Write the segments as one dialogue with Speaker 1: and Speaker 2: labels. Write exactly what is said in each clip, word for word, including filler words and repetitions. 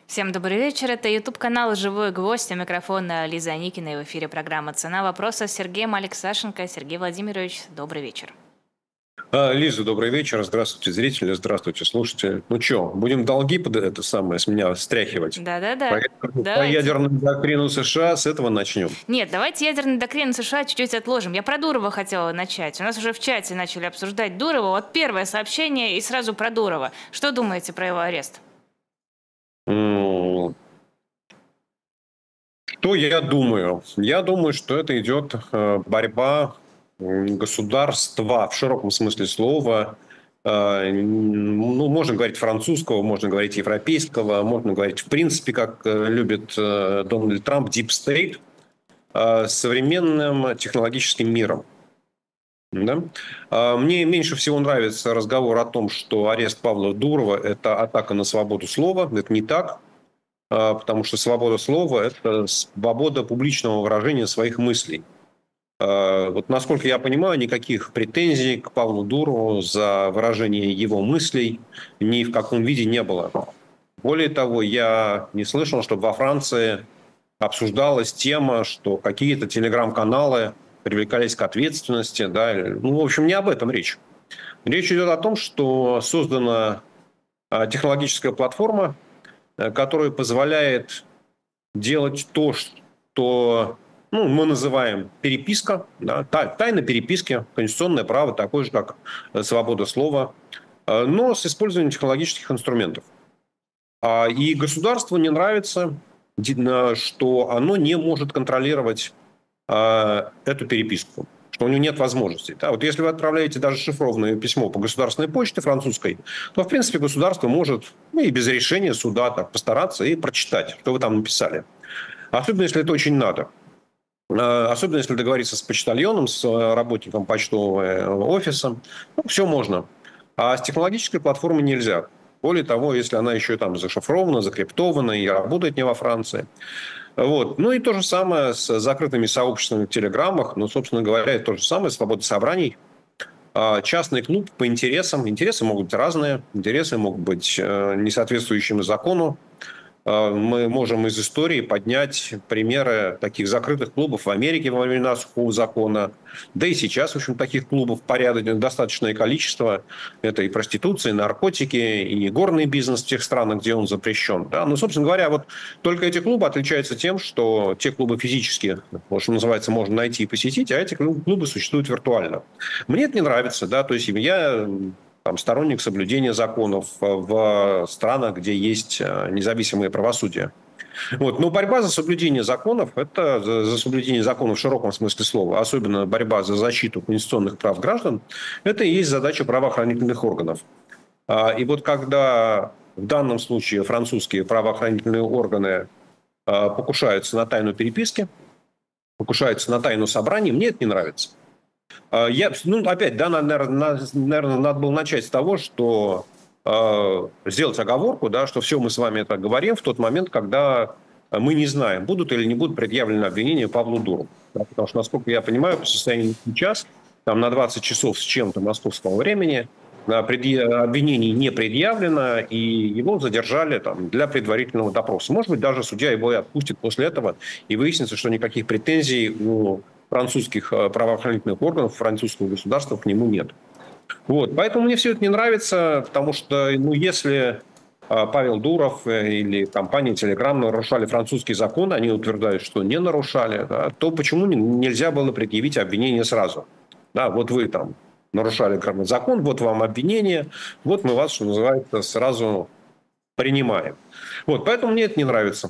Speaker 1: Всем добрый вечер. Это YouTube-канал «Живой гвоздь». У микрофона Лиза Аникина. И в эфире программа «Цена вопроса» с Сергеем Алексашенко. Сергей Владимирович, добрый вечер.
Speaker 2: А, Лиза, добрый вечер. Здравствуйте, зрители. Здравствуйте, слушатели. Ну что, будем долги под это самое с меня стряхивать?
Speaker 1: Да-да-да.
Speaker 2: По, по
Speaker 1: Давайте.
Speaker 2: ядерную доктрину США с этого начнем.
Speaker 1: Нет, давайте ядерную доктрину США чуть-чуть отложим. Я про Дурова хотела начать. У нас уже в чате начали обсуждать Дурова. Вот первое сообщение и сразу про Дурова. Что думаете про его арест?
Speaker 2: М, Что я думаю? Я думаю, что это идет э, борьба м, государства в широком смысле слова. Э, Ну, можно говорить французского, можно говорить европейского, можно говорить, в принципе, как э, любит э, Дональд Трамп, deep state, э, с современным технологическим миром. Да? А Мне меньше всего нравится разговор о том, что арест Павла Дурова – это атака на свободу слова. Это не так, а, потому что свобода слова – это свобода публичного выражения своих мыслей. А, Вот насколько я понимаю, никаких претензий к Павлу Дурову за выражение его мыслей ни в каком виде не было. Более того, я не слышал, чтобы во Франции обсуждалась тема, что какие-то телеграм-каналы привлекались к ответственности. Да. Ну, в общем, не об этом речь. Речь идет о том, что создана а, технологическая платформа, э, которая позволяет делать то, что ну, мы называем переписка, да, та- тайна переписки, конституционное право, такое же, как э, свобода слова, э, но с использованием технологических инструментов. А, И государству не нравится, ди- на- что оно не может контролировать а, эту переписку, что у него нет возможностей. Да? Вот если вы отправляете даже шифрованное письмо по государственной почте французской, то, в принципе, государство может ну, и без решения суда так постараться и прочитать, что вы там написали. Особенно, если это очень надо. А, Особенно, если договориться с почтальоном, с э, работником почтового э, офиса. Ну, все можно. А с технологической платформой нельзя. Более того, если она еще там зашифрована, закриптована и работает не во Франции. Вот. Ну и то же самое с закрытыми сообществами в телеграммах. Ну, собственно говоря, это то же самое, свобода собраний. А Частный клуб по интересам. Интересы могут быть разные. Интересы могут быть э, не соответствующими закону. А Мы можем из истории поднять примеры таких закрытых клубов в Америке во времена сухого закона. Да и сейчас, в общем, таких клубов порядочное, достаточное количество. Это и проституция, и наркотики, и горный бизнес в тех странах, где он запрещен. Да? Ну, собственно говоря, вот только эти клубы отличаются тем, что те клубы физически, вот, что называется, можно найти и посетить, а эти клубы существуют виртуально. Мне это не нравится. Да? То есть я там, сторонник соблюдения законов в странах, где есть независимое правосудие. Вот. Но борьба за соблюдение законов, это за, за соблюдение законов в широком смысле слова, особенно борьба за защиту конституционных прав граждан, это и есть задача правоохранительных органов. А, И вот когда в данном случае французские правоохранительные органы а, покушаются на тайну переписки, покушаются на тайну собраний, мне это не нравится. А, Я, ну, опять, да, наверное, наверное, надо было начать с того, что э, сделать оговорку, да, что все мы с вами это говорим в тот момент, когда мы не знаем, будут или не будут предъявлены обвинения Павлу Дурову. Да, потому что, насколько я понимаю, по состоянию сейчас, там на двадцать часов с чем-то московского времени, да, предъя- обвинений не предъявлено, и его задержали там, для предварительного допроса. Может быть, даже судья его и отпустит после этого, и выяснится, что никаких претензий у французских э, правоохранительных органов, французского государства к нему нет. Вот. Поэтому мне все это не нравится, потому что, ну, если э, Павел Дуров э, или компания Telegram нарушали французский закон, они утверждают, что не нарушали, да, то почему не- нельзя было предъявить обвинение сразу? Да, вот вы там нарушали закон, вот вам обвинение, вот мы вас, что называется, сразу принимаем. Вот, поэтому мне это не нравится.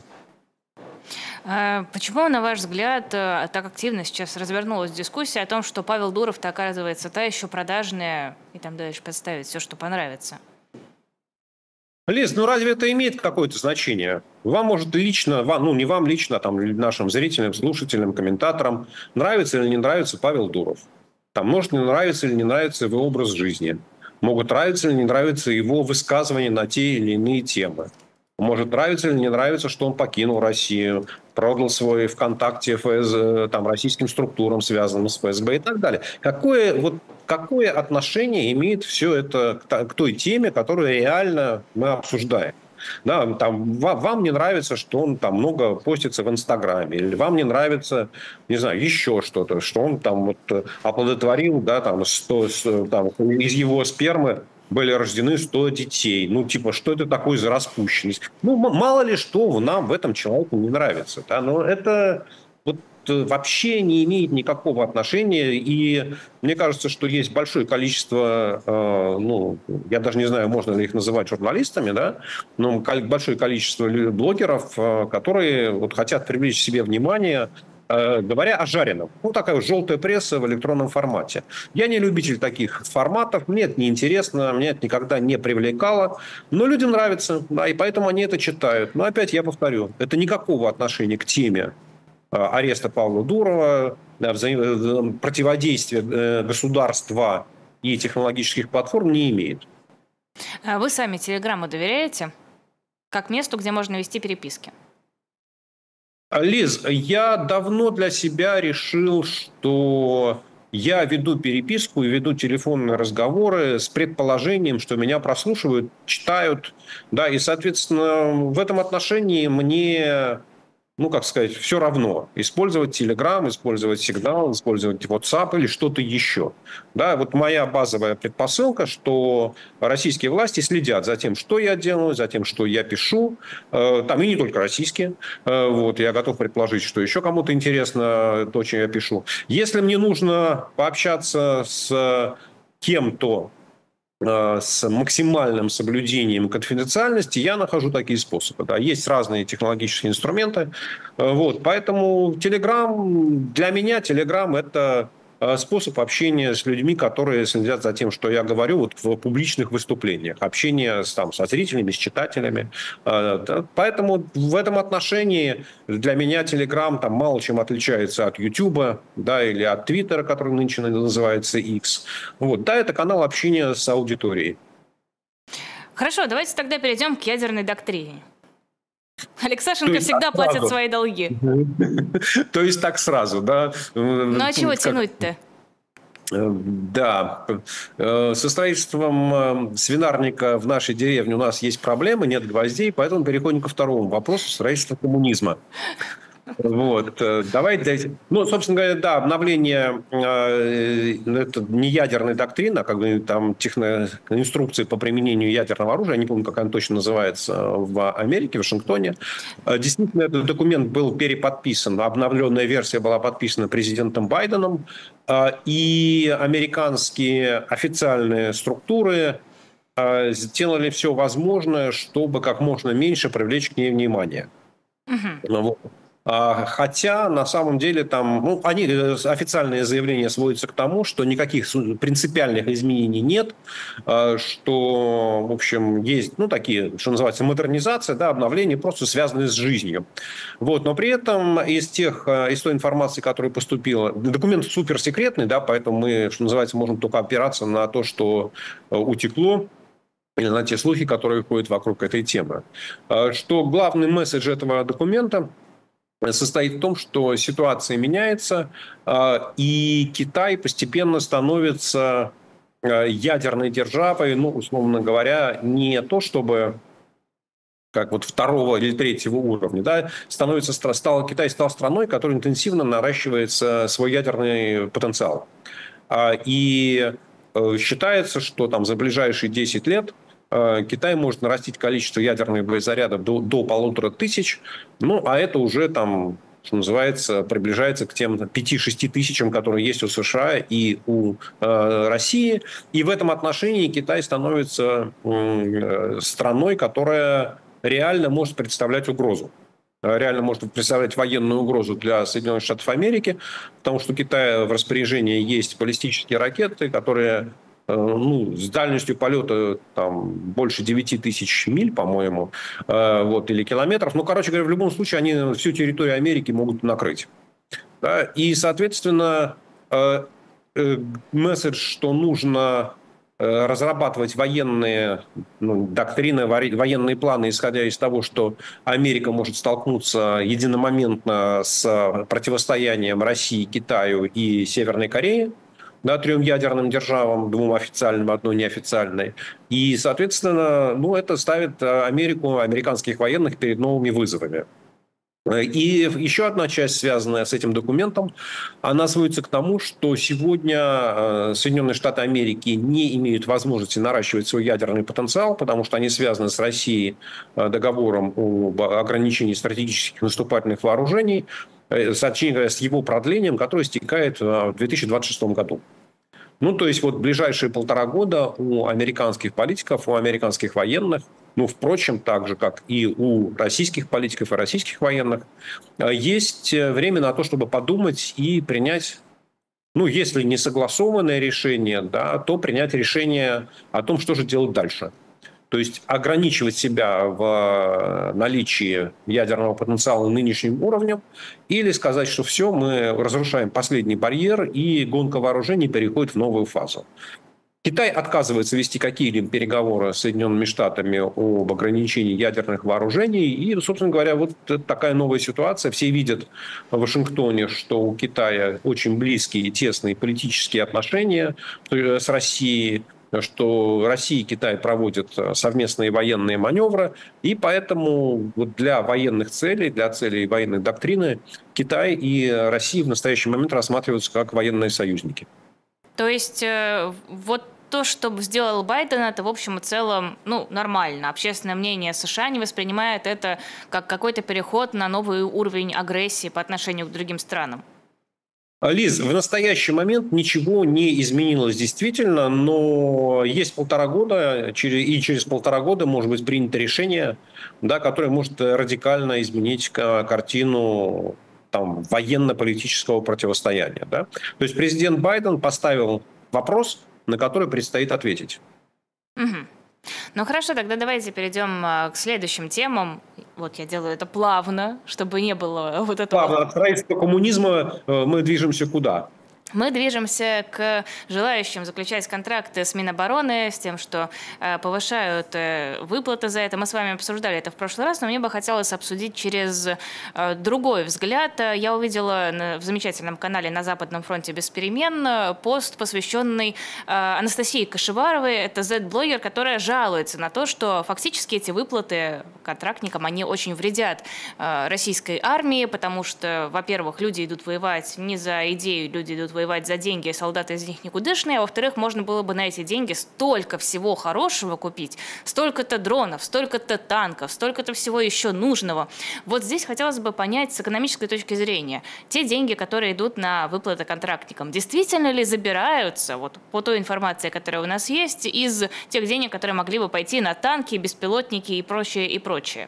Speaker 1: А Почему, на ваш взгляд, э, так активно сейчас развернулась дискуссия о том, что Павел Дуров-то, оказывается, та еще продажная, и там дальше представить все, что понравится?
Speaker 2: Лиз, ну разве это имеет какое-то значение? Вам может лично, вам, ну не вам лично, а там нашим зрителям, слушателям, комментаторам нравится или не нравится Павел Дуров. Там может не нравиться или не нравится его образ жизни. Могут нравиться или не нравиться его высказывания на те или иные темы. Может нравиться или не нравится, что он покинул Россию, продал свой ВКонтакте ФС, там, российским структурам, связанным с ФСБ и так далее. Какое, вот, какое отношение имеет все это к та- к той теме, которую реально мы обсуждаем? Да, там, вам не нравится, что он там много постится в Инстаграме, или вам не нравится, не знаю, еще что-то, что он там вот оплодотворил, да, там, сто, там из его спермы были рождены сто детей. Ну, типа, что это такое за распущенность? Ну, мало ли что нам в этом человеку не нравится. Да? Но это вот вообще не имеет никакого отношения. И мне кажется, что есть большое количество, э, ну, я даже не знаю, можно ли их называть журналистами, да, но большое количество блогеров, э, которые вот хотят привлечь к себе внимание, говоря о жареном. Ну, такая вот желтая пресса в электронном формате. Я не любитель таких форматов, мне это неинтересно, меня это никогда не привлекало, но людям нравится, да, и поэтому они это читают. Но опять я повторю, это никакого отношения к теме ареста Павла Дурова, да, взаим... противодействия государства и технологических платформ не имеет.
Speaker 1: Вы сами Телеграмму доверяете как месту, где можно вести переписки?
Speaker 2: Лиз, я давно для себя решил, что я веду переписку и веду телефонные разговоры с предположением, что меня прослушивают, читают, да, и, соответственно, в этом отношении мне, ну, как сказать, все равно. Использовать Telegram, использовать Signal, использовать WhatsApp или что-то еще. Да, вот моя базовая предпосылка, что российские власти следят за тем, что я делаю, за тем, что я пишу. Там и не только российские. Вот, я готов предположить, что еще кому-то интересно то, чем я пишу. Если мне нужно пообщаться с кем-то, с максимальным соблюдением конфиденциальности, я нахожу такие способы. Да. Есть разные технологические инструменты. Вот. Поэтому Telegram, для меня Telegram – это способ общения с людьми, которые следят за тем, что я говорю вот в публичных выступлениях. Общение с, там, со зрителями, с читателями. Поэтому в этом отношении для меня Telegram там мало чем отличается от YouTube, да, или от Twitter, который нынче называется X. Вот. Да, это канал общения с аудиторией.
Speaker 1: Хорошо, давайте тогда перейдем к ядерной доктрине. Алексашенко всегда платит свои долги.
Speaker 2: То есть так сразу, да?
Speaker 1: Ну а чего тянуть-то?
Speaker 2: Да, со строительством свинарника в нашей деревне у нас есть проблемы, нет гвоздей, поэтому переходим ко второму вопросу: строительства коммунизма. Вот, давайте, ну, собственно говоря, да, обновление, это не ядерная доктрина, а как бы там техно, инструкции по применению ядерного оружия, я не помню, как она точно называется, в Америке, в Вашингтоне. Действительно, этот документ был переподписан, обновленная версия была подписана президентом Байденом, и американские официальные структуры сделали все возможное, чтобы как можно меньше привлечь к ней внимание. Угу. Хотя, на самом деле, там, ну, они, официальные заявления сводятся к тому, что никаких принципиальных изменений нет, что, в общем, есть, ну, такие, что называется, модернизация, да, обновления, просто связанные с жизнью. Вот, но при этом из тех, из той информации, которая поступила, документ суперсекретный, да, поэтому мы, что называется, можем только опираться на то, что утекло, или на те слухи, которые ходят вокруг этой темы. Что главный месседж этого документа состоит в том, что ситуация меняется, и Китай постепенно становится ядерной державой, ну, условно говоря, не то чтобы как вот второго или третьего уровня, да, становится, стал, Китай стал страной, которая интенсивно наращивает свой ядерный потенциал. И считается, что там за ближайшие десять лет Китай может нарастить количество ядерных боезарядов до, до полутора тысяч, ну, а это уже там, что называется, приближается к тем пяти-шести тысячам, которые есть у США и у э, России. И в этом отношении Китай становится э, страной, которая реально может представлять угрозу. Реально может представлять военную угрозу для Соединенных Штатов Америки, потому что у Китая в распоряжении есть баллистические ракеты, которые, ну, с дальностью полета там, больше девяти тысяч миль, по-моему, вот, или километров. Ну, короче говоря, в любом случае они всю территорию Америки могут накрыть. Да? И, соответственно, месседж, что нужно разрабатывать военные, ну, доктрины, военные планы, исходя из того, что Америка может столкнуться единомоментно с противостоянием России, Китаю и Северной Корее. да, трем ядерным державам, двум официальным, одной неофициальной. И, соответственно, ну, это ставит Америку, американских военных перед новыми вызовами. И еще одна часть, связанная с этим документом, она сводится к тому, что сегодня Соединенные Штаты Америки не имеют возможности наращивать свой ядерный потенциал, потому что они связаны с Россией договором об ограничении стратегических наступательных вооружений, точнее, с его продлением, которое истекает в две тысячи двадцать шестом году. Ну, то есть вот ближайшие полтора года у американских политиков, у американских военных, ну, впрочем, так же, как и у российских политиков и российских военных, есть время на то, чтобы подумать и принять, ну, если не согласованное решение, да, то принять решение о том, что же делать дальше. То есть ограничивать себя в наличии ядерного потенциала нынешним уровнем или сказать, что все, мы разрушаем последний барьер и гонка вооружений переходит в новую фазу. Китай отказывается вести какие-либо переговоры с Соединенными Штатами об ограничении ядерных вооружений. И, собственно говоря, вот такая новая ситуация. Все видят в Вашингтоне, что у Китая очень близкие и тесные политические отношения с Россией, что Россия и Китай проводят совместные военные маневры. И поэтому вот для военных целей, для целей военной доктрины Китай и Россия в настоящий момент рассматриваются как военные союзники.
Speaker 1: То есть вот то, что сделал Байден, это в общем и целом, ну, нормально. Общественное мнение США не воспринимает это как какой-то переход на новый уровень агрессии по отношению к другим странам.
Speaker 2: Лиз, в настоящий момент ничего не изменилось действительно, но есть полтора года, и через полтора года может быть принято решение, да, которое может радикально изменить картину там, военно-политического противостояния. Да? То есть президент Байден поставил вопрос, на который предстоит ответить.
Speaker 1: Угу. Ну хорошо, тогда давайте перейдем к следующим темам. Вот я делаю это плавно, чтобы не было вот этого...
Speaker 2: Плавно, от строительства коммунизма мы движемся куда?
Speaker 1: Мы движемся к желающим заключать контракты с Минобороны, с тем, что э, повышают э, выплаты за это. Мы с вами обсуждали это в прошлый раз, но мне бы хотелось обсудить через э, другой взгляд. Я увидела на, в замечательном канале «На Западном фронте без перемен» пост, посвященный э, Анастасии Кашеваровой. Это зет-блогер, которая жалуется на то, что фактически эти выплаты контрактникам, они очень вредят э, российской армии, потому что, во-первых, люди идут воевать не за идею, люди идут воевать воевать за деньги, солдаты из них никудышные, а во-вторых, можно было бы на эти деньги столько всего хорошего купить, столько-то дронов, столько-то танков, столько-то всего еще нужного. Вот здесь хотелось бы понять с экономической точки зрения, те деньги, которые идут на выплаты контрактникам, действительно ли забираются, вот по той информации, которая у нас есть, из тех денег, которые могли бы пойти на танки, беспилотники и прочее, и прочее?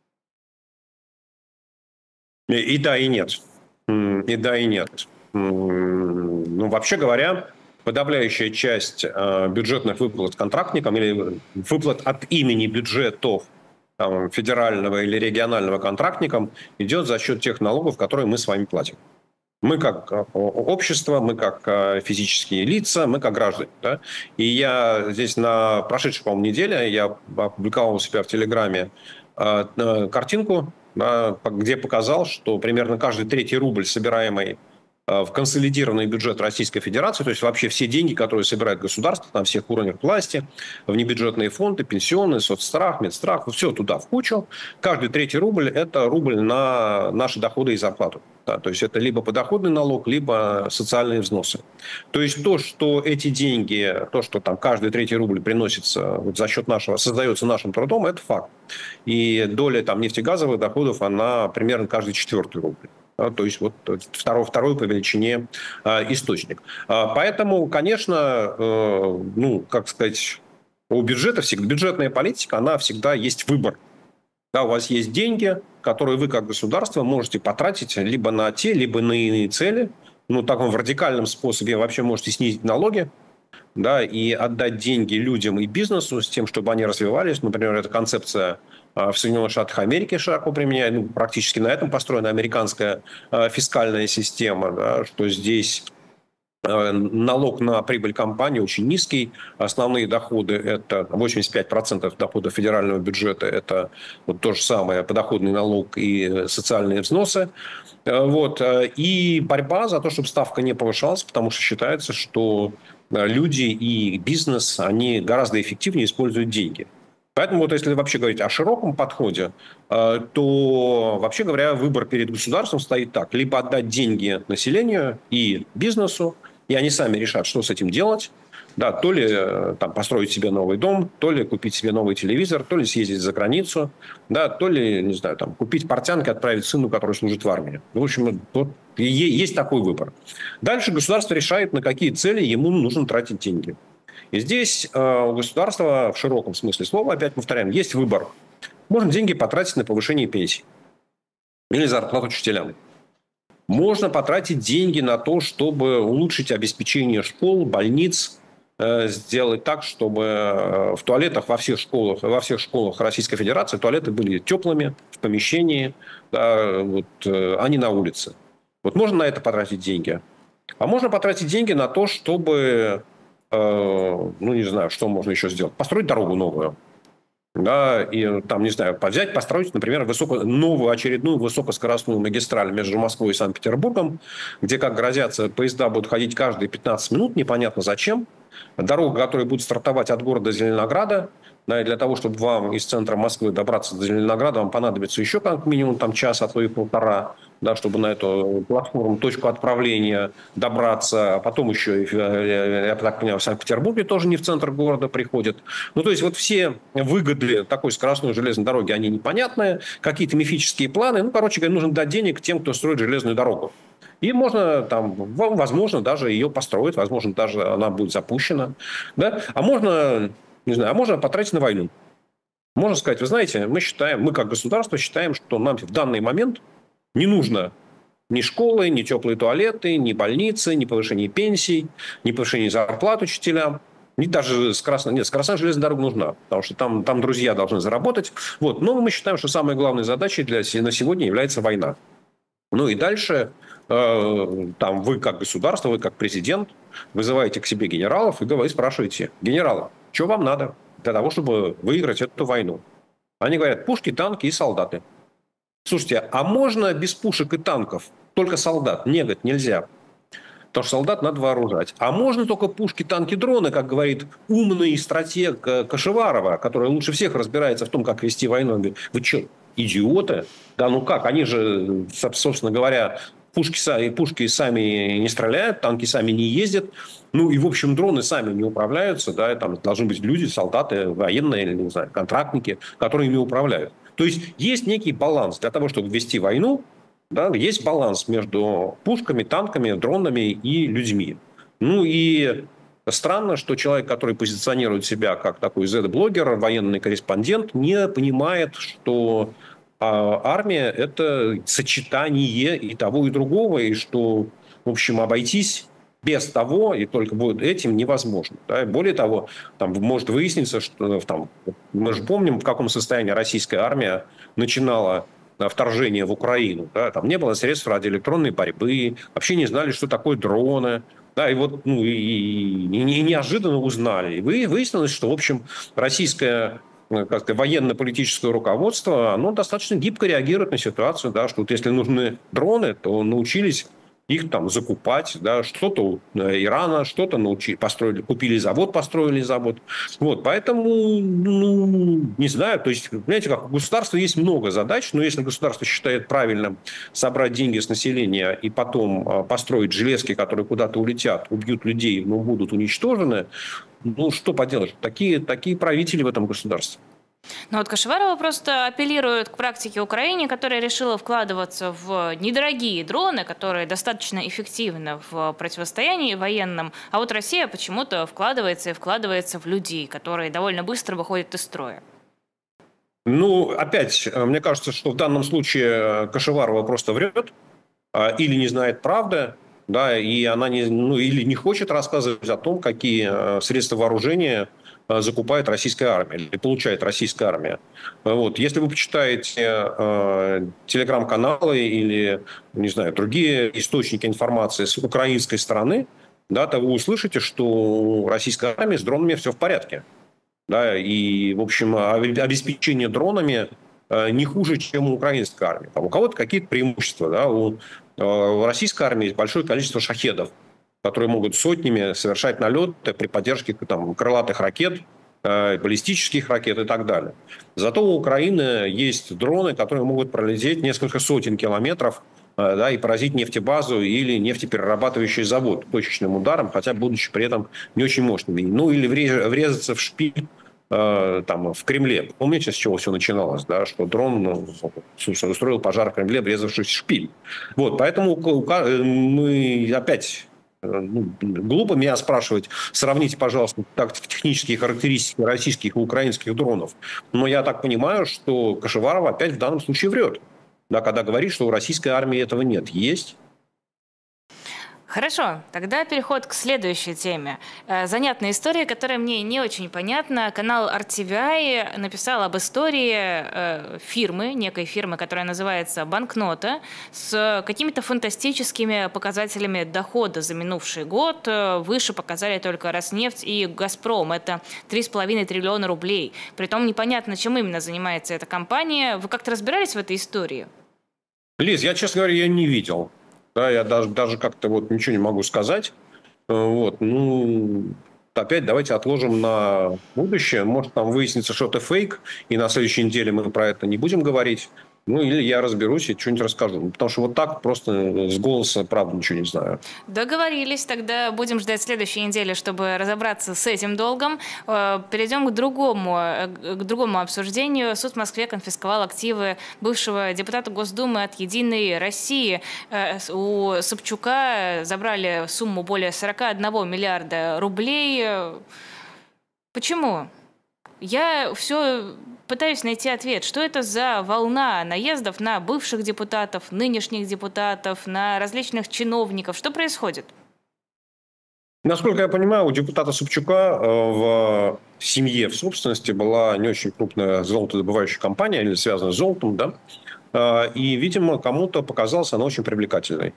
Speaker 2: И, и да, и нет. И да, и нет. Ну, вообще говоря, подавляющая часть э, бюджетных выплат контрактникам или выплат от имени бюджетов там, федерального или регионального контрактникам идет за счет тех налогов, которые мы с вами платим. Мы как общество, мы как физические лица, мы как граждане. Да? И я здесь на прошедшей, по-моему, неделе я опубликовал у себя в Телеграме э, картинку, да, где показал, что примерно каждый третий рубль, собираемый в консолидированный бюджет Российской Федерации, то есть вообще все деньги, которые собирает государство на всех уровнях власти, в небюджетные фонды, пенсионные, соцстрах, медстрах, все туда в кучу. Каждый третий рубль – это рубль на наши доходы и зарплату. Да, то есть это либо подоходный налог, либо социальные взносы. То есть то, что эти деньги, то, что там каждый третий рубль приносится вот за счет нашего, создается нашим трудом, это факт. И доля там нефтегазовых доходов, она примерно каждый четвертый рубль. То есть вот второй, второй по величине э, источник. Э, поэтому, конечно, э, ну, как сказать, у бюджета всегда, бюджетная политика, она всегда есть выбор. Да, у вас есть деньги, которые вы как государство можете потратить либо на те, либо на иные цели. Ну, так в радикальном способе вообще можете снизить налоги, да, и отдать деньги людям и бизнесу с тем, чтобы они развивались. Например, эта концепция в Соединенных Штатах Америки широко применяет. Ну, практически на этом построена американская фискальная система, да, что здесь налог на прибыль компании очень низкий. Основные доходы – это восемьдесят пять процентов дохода федерального бюджета. Это вот то же самое подоходный налог и социальные взносы. Вот. И борьба за то, чтобы ставка не повышалась, потому что считается, что люди и бизнес, они гораздо эффективнее используют деньги. Поэтому вот если вообще говорить о широком подходе, то, вообще говоря, выбор перед государством стоит так. Либо отдать деньги населению и бизнесу, и они сами решат, что с этим делать. Да, то ли там, построить себе новый дом, то ли купить себе новый телевизор, то ли съездить за границу, да, то ли, не знаю, там, купить портянки, отправить сыну, который служит в армии. В общем, вот, есть такой выбор. Дальше государство решает, на какие цели ему нужно тратить деньги. И здесь э, у государства в широком смысле слова, опять повторяем, есть выбор. Можно деньги потратить на повышение пенсий или зарплату учителям. Можно потратить деньги на то, чтобы улучшить обеспечение школ, больниц, э, сделать так, чтобы в туалетах во всех школах, во всех школах Российской Федерации туалеты были теплыми, в помещении, да, вот, э, а не на улице. Вот можно на это потратить деньги. А можно потратить деньги на то, чтобы, э, ну, не знаю, что можно еще сделать. Построить дорогу новую. Да, и там, не знаю, взять, построить, например, высоко, новую очередную высокоскоростную магистраль между Москвой и Санкт-Петербургом, где, как грозятся, поезда будут ходить каждые пятнадцать минут, непонятно зачем. Дорога, которая будет стартовать от города Зеленограда, да, и для того, чтобы вам из центра Москвы добраться до Зеленограда, вам понадобится еще как минимум там, час, а то и полтора, да, чтобы на эту платформу, точку отправления добраться. А потом еще, я так понимаю, в Санкт-Петербурге тоже не в центр города приходят. Ну, то есть, вот все выгоды такой скоростной железной дороги, они непонятные. Какие-то мифические планы. Ну, короче говоря, нужно дать денег тем, кто строит железную дорогу. И можно, там, возможно, даже ее построить, возможно, даже она будет запущена. Да? А можно, не знаю, а можно потратить на войну. Можно сказать, вы знаете, мы считаем, мы как государство считаем, что нам в данный момент не нужно ни школы, ни теплые туалеты, ни больницы, ни повышение пенсий, ни повышение зарплат учителям. Не даже скоростная, нет, скоростная железная дорога нужна, потому что там, там друзья должны заработать. Вот. Но мы считаем, что самой главной задачей для, на сегодня является война. Ну и дальше э, там вы как государство, вы как президент вызываете к себе генералов и говорите, спрашиваете: генералы, что вам надо для того, чтобы выиграть эту войну? Они говорят: пушки, танки и солдаты. Слушайте, а можно без пушек и танков только солдат? Нет, говорит, нельзя. Потому что солдат надо вооружать. А можно только пушки, танки, дроны, как говорит умный стратег Кашеварова, который лучше всех разбирается в том, как вести войну. Он говорит: вы что, идиоты? Да ну как, они же, собственно говоря, пушки, пушки сами не стреляют, танки сами не ездят. Ну и, в общем, дроны сами не управляются. Да, там должны быть люди, солдаты, военные, или, не знаю, контрактники, которые ими управляют. То есть есть некий баланс для того, чтобы вести войну. Да, есть баланс между пушками, танками, дронами и людьми. Ну и странно, что человек, который позиционирует себя как такой зет-блогер, военный корреспондент, не понимает, что а, армия – это сочетание и того, и другого, и что, в общем, обойтись без того, и только будет этим, невозможно. Да? Более того, там может выясниться, что там, мы же помним, в каком состоянии российская армия начинала вторжение в Украину. Да? Там не было средств радиоэлектронной борьбы, вообще не знали, что такое дроны. Да, и вот ну, и, и, и неожиданно узнали. И выяснилось, что, в общем, российское как-то военно-политическое руководство, оно достаточно гибко реагирует на ситуацию, да, что вот если нужны дроны, то научились их там закупать, да, что-то у Ирана, что-то научили, построили, купили завод, построили завод. Вот, поэтому, ну, не знаю, то есть, понимаете, как у государства есть много задач, но если государство считает правильным собрать деньги с населения и потом построить железки, которые куда-то улетят, убьют людей, но будут уничтожены, ну, что поделать, такие, такие правители в этом государстве.
Speaker 1: Но вот Кашеварова просто апеллирует к практике Украины, которая решила вкладываться в недорогие дроны, которые достаточно эффективны в противостоянии военном, а вот Россия почему-то вкладывается и вкладывается в людей, которые довольно быстро выходят из строя.
Speaker 2: Ну, опять, мне кажется, что в данном случае Кашеварова просто врет или не знает правды, да, и она не, ну, или не хочет рассказывать о том, какие средства вооружения закупает российская армия или получает российская армия. Вот. Если вы почитаете э, телеграм-каналы или, не знаю, другие источники информации с украинской стороны, да, то вы услышите, что у российской армии с дронами все в порядке. Да, и, в общем, обеспечение дронами не хуже, чем у украинской армии. Там у кого-то какие-то преимущества. Да? У, у российской армии есть большое количество шахедов, которые могут сотнями совершать налеты при поддержке там, крылатых ракет, баллистических ракет и так далее. Зато у Украины есть дроны, которые могут пролететь несколько сотен километров, да, и поразить нефтебазу или нефтеперерабатывающий завод точечным ударом, хотя будучи при этом не очень мощными. Ну или врезаться в шпиль э, там, в Кремле. Помните, с чего все начиналось? Да? Что дрон ну, устроил пожар в Кремле, врезавшись в шпиль. Вот, поэтому мы опять... Ну, глупо меня спрашивать, сравните, пожалуйста, технические характеристики российских и украинских дронов. Но я так понимаю, что Кашеваров опять в данном случае врет. Да, когда говорит, что у российской армии этого нет. Есть.
Speaker 1: Хорошо, тогда переход к следующей теме. Занятная история, которая мне не очень понятна. Канал ар ти ви ай написал об истории фирмы, некой фирмы, которая называется «Банкнота», с какими-то фантастическими показателями дохода за минувший год. Выше показали только «Роснефть» и «Газпром». Это три с половиной триллиона рублей. Притом непонятно, чем именно занимается эта компания. Вы как-то разбирались в этой истории?
Speaker 2: Лиз, я, честно говоря, ее не видел. Да, я даже, даже как-то вот ничего не могу сказать. Вот, ну, опять давайте отложим на будущее. Может, там выяснится, что это фейк, и на следующей неделе мы про это не будем говорить. Ну, или я разберусь и что-нибудь расскажу. Потому что вот так просто с голоса, правда, ничего не знаю.
Speaker 1: Договорились. Тогда будем ждать следующей недели, чтобы разобраться с этим долгом. Перейдем к другому, к другому обсуждению. Суд в Москве конфисковал активы бывшего депутата Госдумы от «Единой России». У Собчука забрали сумму более сорок один миллиарда рублей. Почему? Я все пытаюсь найти ответ. Что это за волна наездов на бывших депутатов, нынешних депутатов, на различных чиновников? Что происходит?
Speaker 2: Насколько я понимаю, у депутата Собчука в семье, в собственности была не очень крупная золотодобывающая компания, или связанная с золотом, да, и, видимо, кому-то показалась она очень привлекательной.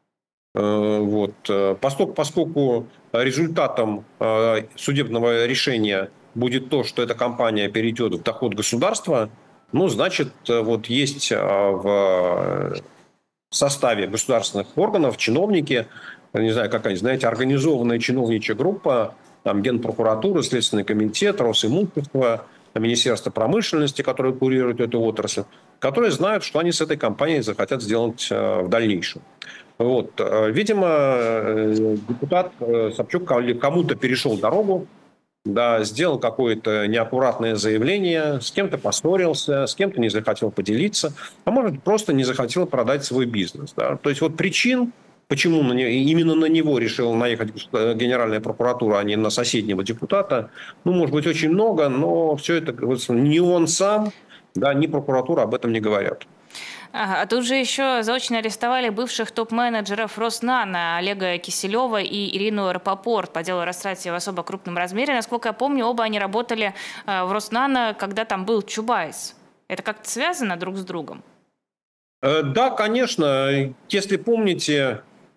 Speaker 2: Вот. Поскольку, поскольку результатом судебного решения будет то, что эта компания перейдет в доход государства, ну, значит, вот есть в составе государственных органов чиновники, не знаю, какая, знаете, организованная чиновничья группа, там, Генпрокуратура, Следственный комитет, Росимущество, Министерство промышленности, которое курирует эту отрасль, которые знают, что они с этой компанией захотят сделать в дальнейшем. Вот. Видимо, депутат Собчук кому-то перешел дорогу, да, сделал какое-то неаккуратное заявление, с кем-то поссорился, с кем-то не захотел поделиться, а может, просто не захотел продать свой бизнес. Да. То есть вот причин, почему на не, именно на него решила наехать Генеральная прокуратура, а не на соседнего депутата, ну, может быть, очень много, но все это вот, ни он сам, да, ни прокуратура об этом не говорят.
Speaker 1: Ага, а тут же еще заочно арестовали бывших топ-менеджеров Роснано Олега Киселева и Ирину Рапопорт по делу о растрате в особо крупном размере. Насколько я помню, оба они работали в Роснано, когда там был Чубайс. Это как-то связано друг с другом?
Speaker 2: Да, конечно. Если помните,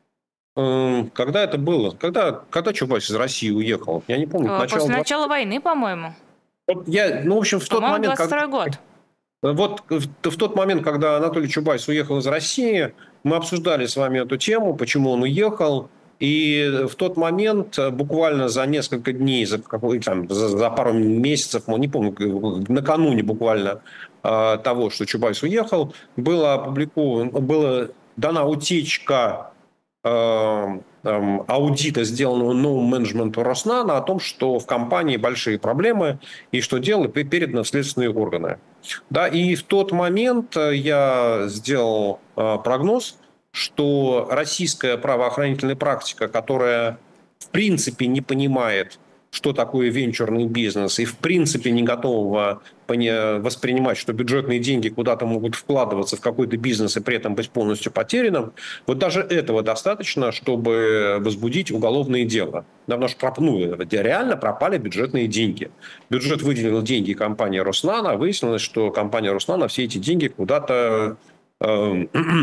Speaker 2: когда это было? Когда, когда Чубайс из России уехал? Я не помню.
Speaker 1: После начала, начала войны, по-моему.
Speaker 2: Я, ну, в общем, в тот момент...
Speaker 1: двадцать второй год.
Speaker 2: Вот в тот момент, когда Анатолий Чубайс уехал из России, мы обсуждали с вами эту тему, почему он уехал. И в тот момент, буквально за несколько дней, за, там, за, за пару месяцев, не помню, накануне буквально того, что Чубайс уехал, было опубликовано, была дана утечка аудита, сделанного новым менеджментом Роснано, о том, что в компании большие проблемы и что дело передано в следственные органы. Да, и в тот момент я сделал прогноз, что российская правоохранительная практика, которая в принципе не понимает, что такое венчурный бизнес, и в принципе не готова воспринимать, что бюджетные деньги куда-то могут вкладываться в какой-то бизнес и при этом быть полностью потерянным, вот даже этого достаточно, чтобы возбудить уголовное дело. Потому что ну, реально пропали бюджетные деньги. Бюджет выделил деньги компании Роснано, а выяснилось, что компания Роснано все эти деньги куда-то... Э,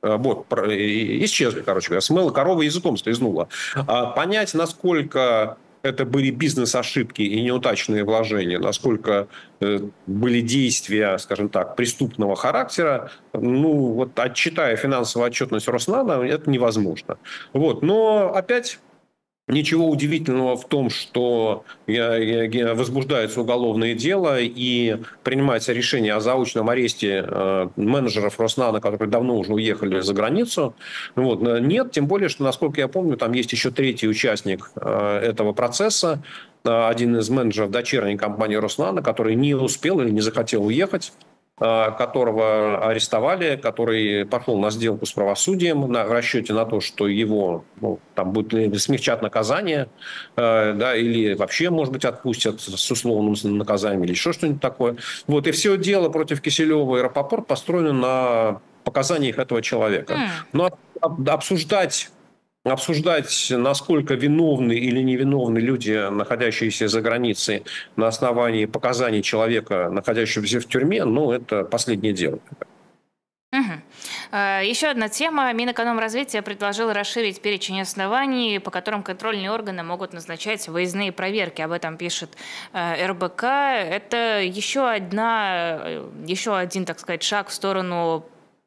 Speaker 2: Вот, исчезли, короче говоря, смыло, корова языком слезнула. Понять, насколько это были бизнес-ошибки и неудачные вложения, насколько были действия, скажем так, преступного характера, ну, вот отчитая финансовую отчетность Роснана, это невозможно. Вот, но опять... Ничего удивительного в том, что возбуждается уголовное дело и принимается решение о заочном аресте менеджеров Роснана, которые давно уже уехали за границу. Вот. Нет, тем более, что, насколько я помню, там есть еще третий участник этого процесса, один из менеджеров дочерней компании Роснана, который не успел или не захотел уехать, которого арестовали, который пошел на сделку с правосудием на расчете на то, что его ну, там будет смягчать наказание, э, да, или вообще, может быть, отпустят с условным наказанием, или еще что-нибудь такое. Вот, и все дело против Киселева и Рапопорт построено на показаниях этого человека. Но обсуждать Обсуждать, насколько виновны или невиновны люди, находящиеся за границей, на основании показаний человека, находящегося в тюрьме, ну, это последнее дело.
Speaker 1: Угу. Еще одна тема. Минэкономразвития предложил расширить перечень оснований, по которым контрольные органы могут назначать выездные проверки. Об этом пишет эр бэ ка. Это еще одна, еще один, так сказать, шаг в сторону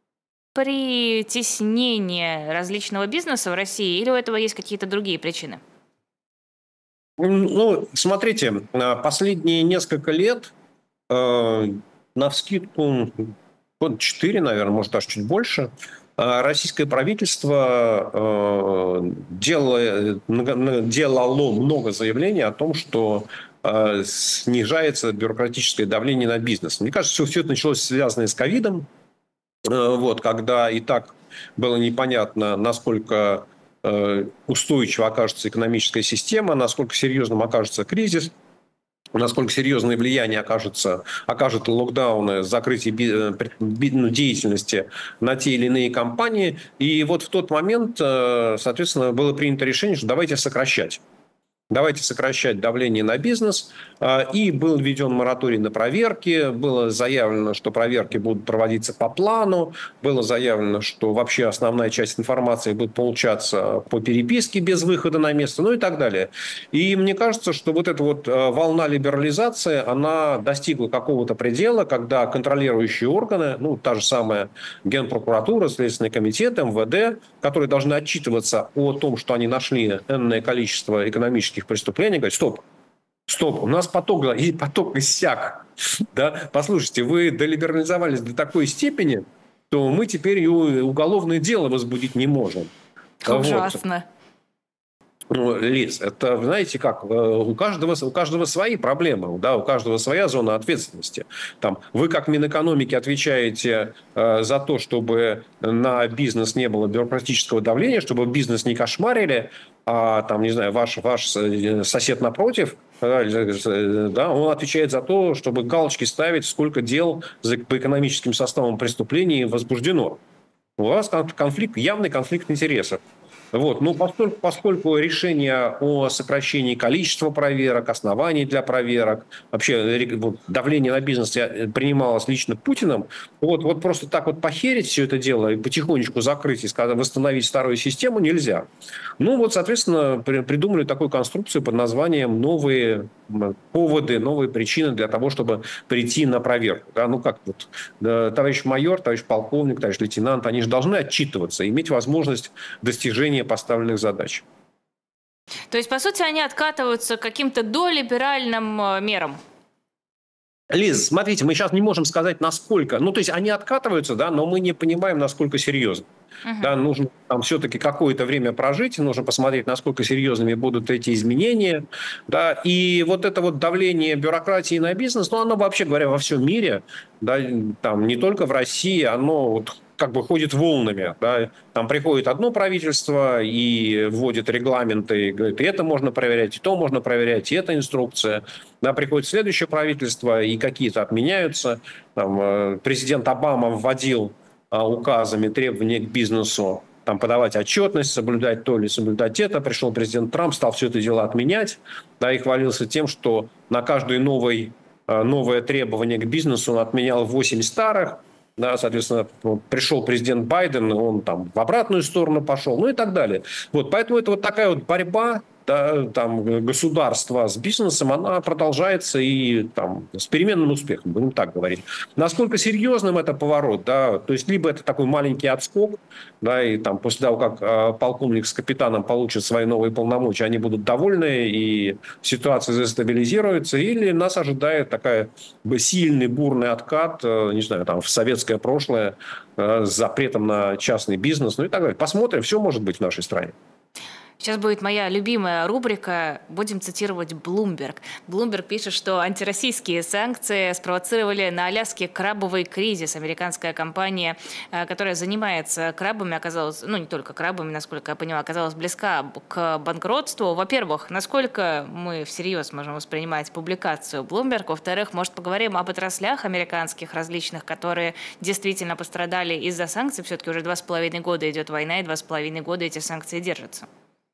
Speaker 1: притеснение различного бизнеса в России, или у этого есть какие-то другие причины?
Speaker 2: Ну, смотрите, последние несколько лет э, навскидку, год четыре, наверное, может, даже чуть больше, российское правительство э, делало, делало много заявлений о том, что э, снижается бюрократическое давление на бизнес. Мне кажется, все, все это началось связанное с ковидом. Вот, когда и так было непонятно, насколько устойчива окажется экономическая система, насколько серьезным окажется кризис, насколько серьезное влияние окажется, окажет локдауны, закрытие деятельности на те или иные компании. И вот в тот момент, соответственно, было принято решение, что давайте сокращать. Давайте сокращать давление на бизнес. И был введен мораторий на проверки. Было заявлено, что проверки будут проводиться по плану. Было заявлено, что вообще основная часть информации будет получаться по переписке без выхода на место, ну и так далее. И мне кажется, что вот эта вот волна либерализации, она достигла какого-то предела, когда контролирующие органы, ну та же самая Генпрокуратура, Следственный комитет, эм вэ дэ, которые должны отчитываться о том, что они нашли энное количество экономических преступлений, говорят, стоп, стоп, у нас поток, и поток иссяк. Да? Послушайте, вы долиберализовались до такой степени, то мы теперь и уголовное дело возбудить не можем.
Speaker 1: Ужасно.
Speaker 2: Вот. Ну, Лиз, это, знаете как, у каждого, у каждого свои проблемы, да, у каждого своя зона ответственности. Там, вы как Минэкономики отвечаете э, за то, чтобы на бизнес не было бюрократического давления, чтобы бизнес не кошмарили, а там, не знаю, ваш, ваш сосед напротив, да, он отвечает за то, чтобы галочки ставить, сколько дел по экономическим составам преступлений возбуждено. У вас конфликт, явный конфликт интересов. Вот. Ну, поскольку, поскольку решение о сокращении количества проверок, оснований для проверок, вообще давление на бизнес принималось лично Путиным, вот, вот просто так вот похерить все это дело и потихонечку закрыть и восстановить старую систему нельзя. Ну, вот, соответственно, придумали такую конструкцию под названием «Новые поводы, новые причины для того, чтобы прийти на проверку». Да, ну, как вот товарищ майор, товарищ полковник, товарищ лейтенант, они же должны отчитываться, иметь возможность достижения поставленных задач.
Speaker 1: То есть, по сути, они откатываются к каким-то долиберальным мерам?
Speaker 2: Лиз, смотрите, мы сейчас не можем сказать, насколько. Ну, то есть, они откатываются, да, но мы не понимаем, насколько серьезно. Uh-huh. Да, нужно там все-таки какое-то время прожить, нужно посмотреть, насколько серьезными будут эти изменения. Да, и вот это вот давление бюрократии на бизнес, ну, оно, вообще говоря, во всем мире, да, там, не только в России, оно вот как бы ходит волнами. Да. Там приходит одно правительство и вводит регламенты, и говорит, и это можно проверять, и то можно проверять, и это инструкция. Да, приходит следующее правительство, и какие-то отменяются. Там, президент Обама вводил указами требования к бизнесу, там, подавать отчетность, соблюдать то или соблюдать это. Пришел президент Трамп, стал все это дело отменять, да, и хвалился тем, что на каждое новое, новое требование к бизнесу он отменял восемь старых. Да, соответственно, пришел президент Байден, он там в обратную сторону пошел, ну и так далее. Вот, поэтому это вот такая вот борьба, да, там, государства с бизнесом, она продолжается и там, с переменным успехом, будем так говорить. Насколько серьезным это поворот, да, то есть либо это такой маленький отскок, да, и там после того, как э, полковник с капитаном получат свои новые полномочия, они будут довольны, и ситуация застабилизируется, или нас ожидает такая сильный, бурный откат, э, не знаю, там, в советское прошлое, э, с запретом на частный бизнес, ну и так далее. Посмотрим, все может быть в нашей стране.
Speaker 1: Сейчас будет моя любимая рубрика. Будем цитировать Bloomberg. Bloomberg пишет, что антироссийские санкции спровоцировали на Аляске крабовый кризис. Американская компания, которая занимается крабами, оказалась, ну не только крабами, насколько я поняла, оказалась близка к банкротству. Во-первых, насколько мы всерьез можем воспринимать публикацию Bloomberg. Во-вторых, может, поговорим об отраслях американских различных, которые действительно пострадали из-за санкций. Все-таки уже два с половиной года идет война, и два с половиной года эти санкции держатся.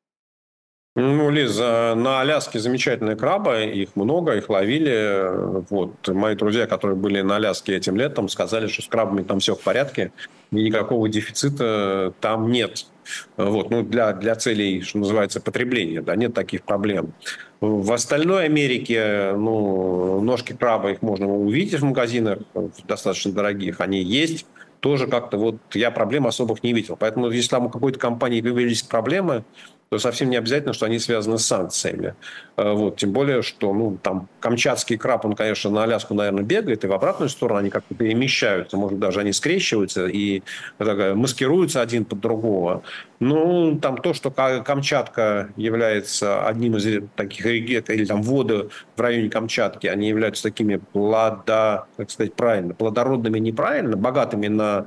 Speaker 2: Ну, Лиз, на Аляске замечательные крабы, их много, их ловили. Вот. Мои друзья, которые были на Аляске этим летом, сказали, что с крабами там все в порядке, и никакого дефицита там нет. Вот. Ну, для, для целей, что называется, потребления, да, нет таких проблем. В остальной Америке, ну, ножки краба, их можно увидеть в магазинах, достаточно дорогих, они есть. Тоже как-то вот я проблем особых не видел. Поэтому если там у какой-то компании появились проблемы, то совсем не обязательно, что они связаны с санкциями. Вот. Тем более, что ну, там камчатский краб, он, конечно, на Аляску, наверное, бегает, и в обратную сторону они как-то перемещаются. Может, даже они скрещиваются и так, маскируются один под другого. Ну, там то, что Камчатка является одним из таких рек, или там воды в районе Камчатки, они являются такими плодо, как сказать правильно, плодородными неправильно, богатыми на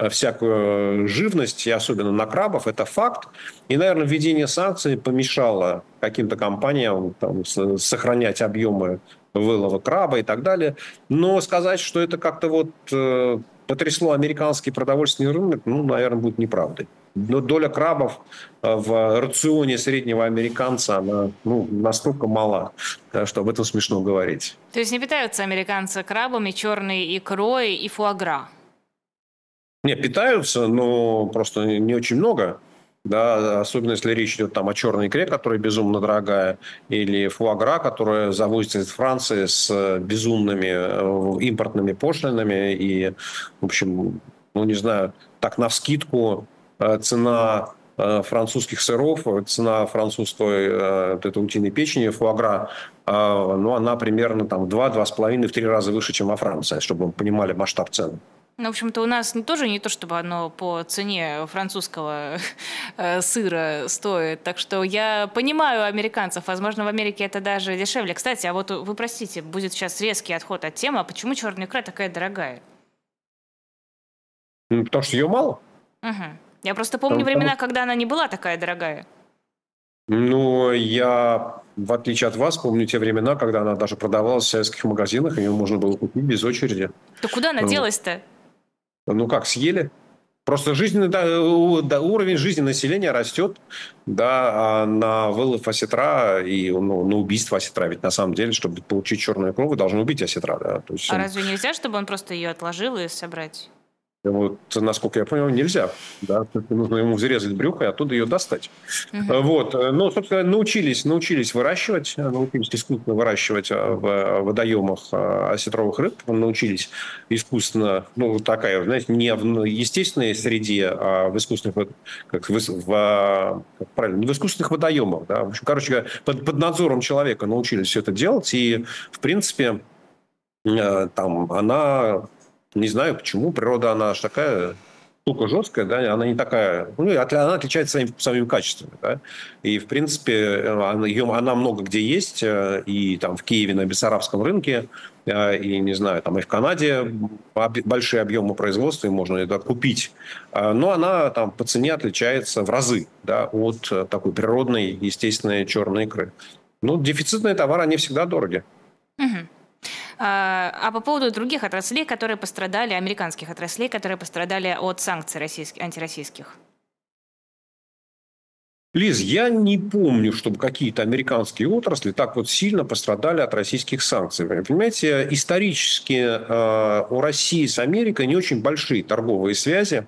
Speaker 2: всякую живность, и особенно на крабов, это факт. И, наверное, введение санкций помешало каким-то компаниям там, сохранять объемы вылова краба и так далее. Но сказать, что это как-то вот э, потрясло американский продовольственный рынок, ну, наверное, будет неправдой. Но доля крабов в рационе среднего американца, она ну, настолько мала, что об этом смешно говорить.
Speaker 1: То есть не питаются американцы крабами, черной икрой и фуагра?
Speaker 2: Не, питаются, но просто не очень много. Да, особенно если речь идет там о черной икре, которая безумно дорогая, или фуагра, которая завозится из Франции с безумными импортными пошлинами. И, в общем, ну не знаю, так навскидку цена французских сыров, цена французской вот этой утиной печени, фуагра, ну, она примерно там в два, два с половиной, в три раза выше, чем во Франции, чтобы вы понимали масштаб цен.
Speaker 1: Ну, в общем-то, у нас тоже не то, чтобы оно по цене французского сыра стоит. Так что я понимаю американцев. Возможно, в Америке это даже дешевле. Кстати, а вот вы простите, будет сейчас резкий отход от темы. А почему черная икра такая дорогая?
Speaker 2: Потому что ее мало.
Speaker 1: Угу. Я просто помню Потому... времена, когда она не была такая дорогая.
Speaker 2: Ну, я, в отличие от вас, помню те времена, когда она даже продавалась в советских магазинах, и ее можно было купить без очереди.
Speaker 1: То куда она делась-то?
Speaker 2: Ну как, съели? Просто жизненный, да, уровень жизни населения растет, да, а на вылов осетра и ну, на убийство осетра. Ведь на самом деле, чтобы получить черную икру, вы должны убить осетра. Да? То есть,
Speaker 1: а разве нельзя, чтобы он просто ее отложил и собрать?
Speaker 2: Вот, насколько я понял, нельзя. Да? Нужно ему взрезать брюхо и оттуда ее достать.
Speaker 1: Uh-huh.
Speaker 2: Вот. Ну, собственно, научились, научились выращивать, научились искусственно выращивать в водоемах осетровых рыб, научились искусственно, ну, такая, знаете, не в естественной среде, а в искусственных, как в, в, как правильно, не в искусственных водоемах. Да? В общем, короче говоря, под, под надзором человека научились все это делать, и, в принципе, там, она... Не знаю, почему. Природа, она аж такая штука жесткая, да, она не такая... Ну, она отличается своими вкусовыми качествами, да. И, в принципе, она, ее, она много где есть. И там в Киеве на Бессарабском рынке, и, не знаю, там и в Канаде большие объемы производства, и можно это купить. Но она там по цене отличается в разы, да, от такой природной, естественной черной икры. Ну, дефицитные товары, они всегда дороги.
Speaker 1: Угу. А по поводу других отраслей, которые пострадали, американских отраслей, которые пострадали от санкций российских, антироссийских?
Speaker 2: Лиз, я не помню, чтобы какие-то американские отрасли так вот сильно пострадали от российских санкций. Вы понимаете, исторически э, у России с Америкой не очень большие торговые связи.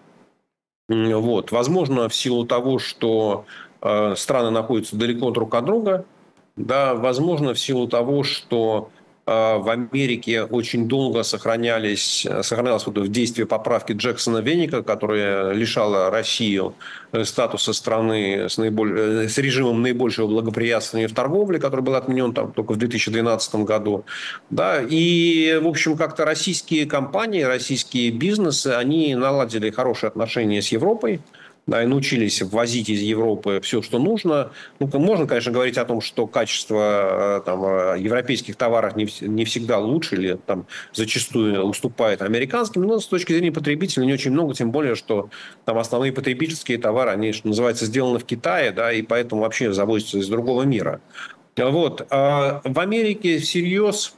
Speaker 2: Вот. Возможно, в силу того, что э, страны находятся далеко друг от друга, да, возможно, в силу того, что э, в Америке очень долго сохранялись, сохранялось вот в действии поправки Джексона-Веника, которая лишала Россию э, статуса страны с, наиболь, э, с режимом наибольшего благоприятствования в торговле, который был отменен там, только в две тысячи двенадцатом году. Да, и, в общем, как-то российские компании, российские бизнесы, они наладили хорошие отношения с Европой. Да, и научились ввозить из Европы все, что нужно. Ну, можно, конечно, говорить о том, что качество там, европейских товаров не, не всегда лучше или там, зачастую уступает американским, но с точки зрения потребителя не очень много, тем более, что там основные потребительские товары, они, что называется, сделаны в Китае, да, и поэтому вообще завозятся из другого мира. Вот. А в Америке всерьез,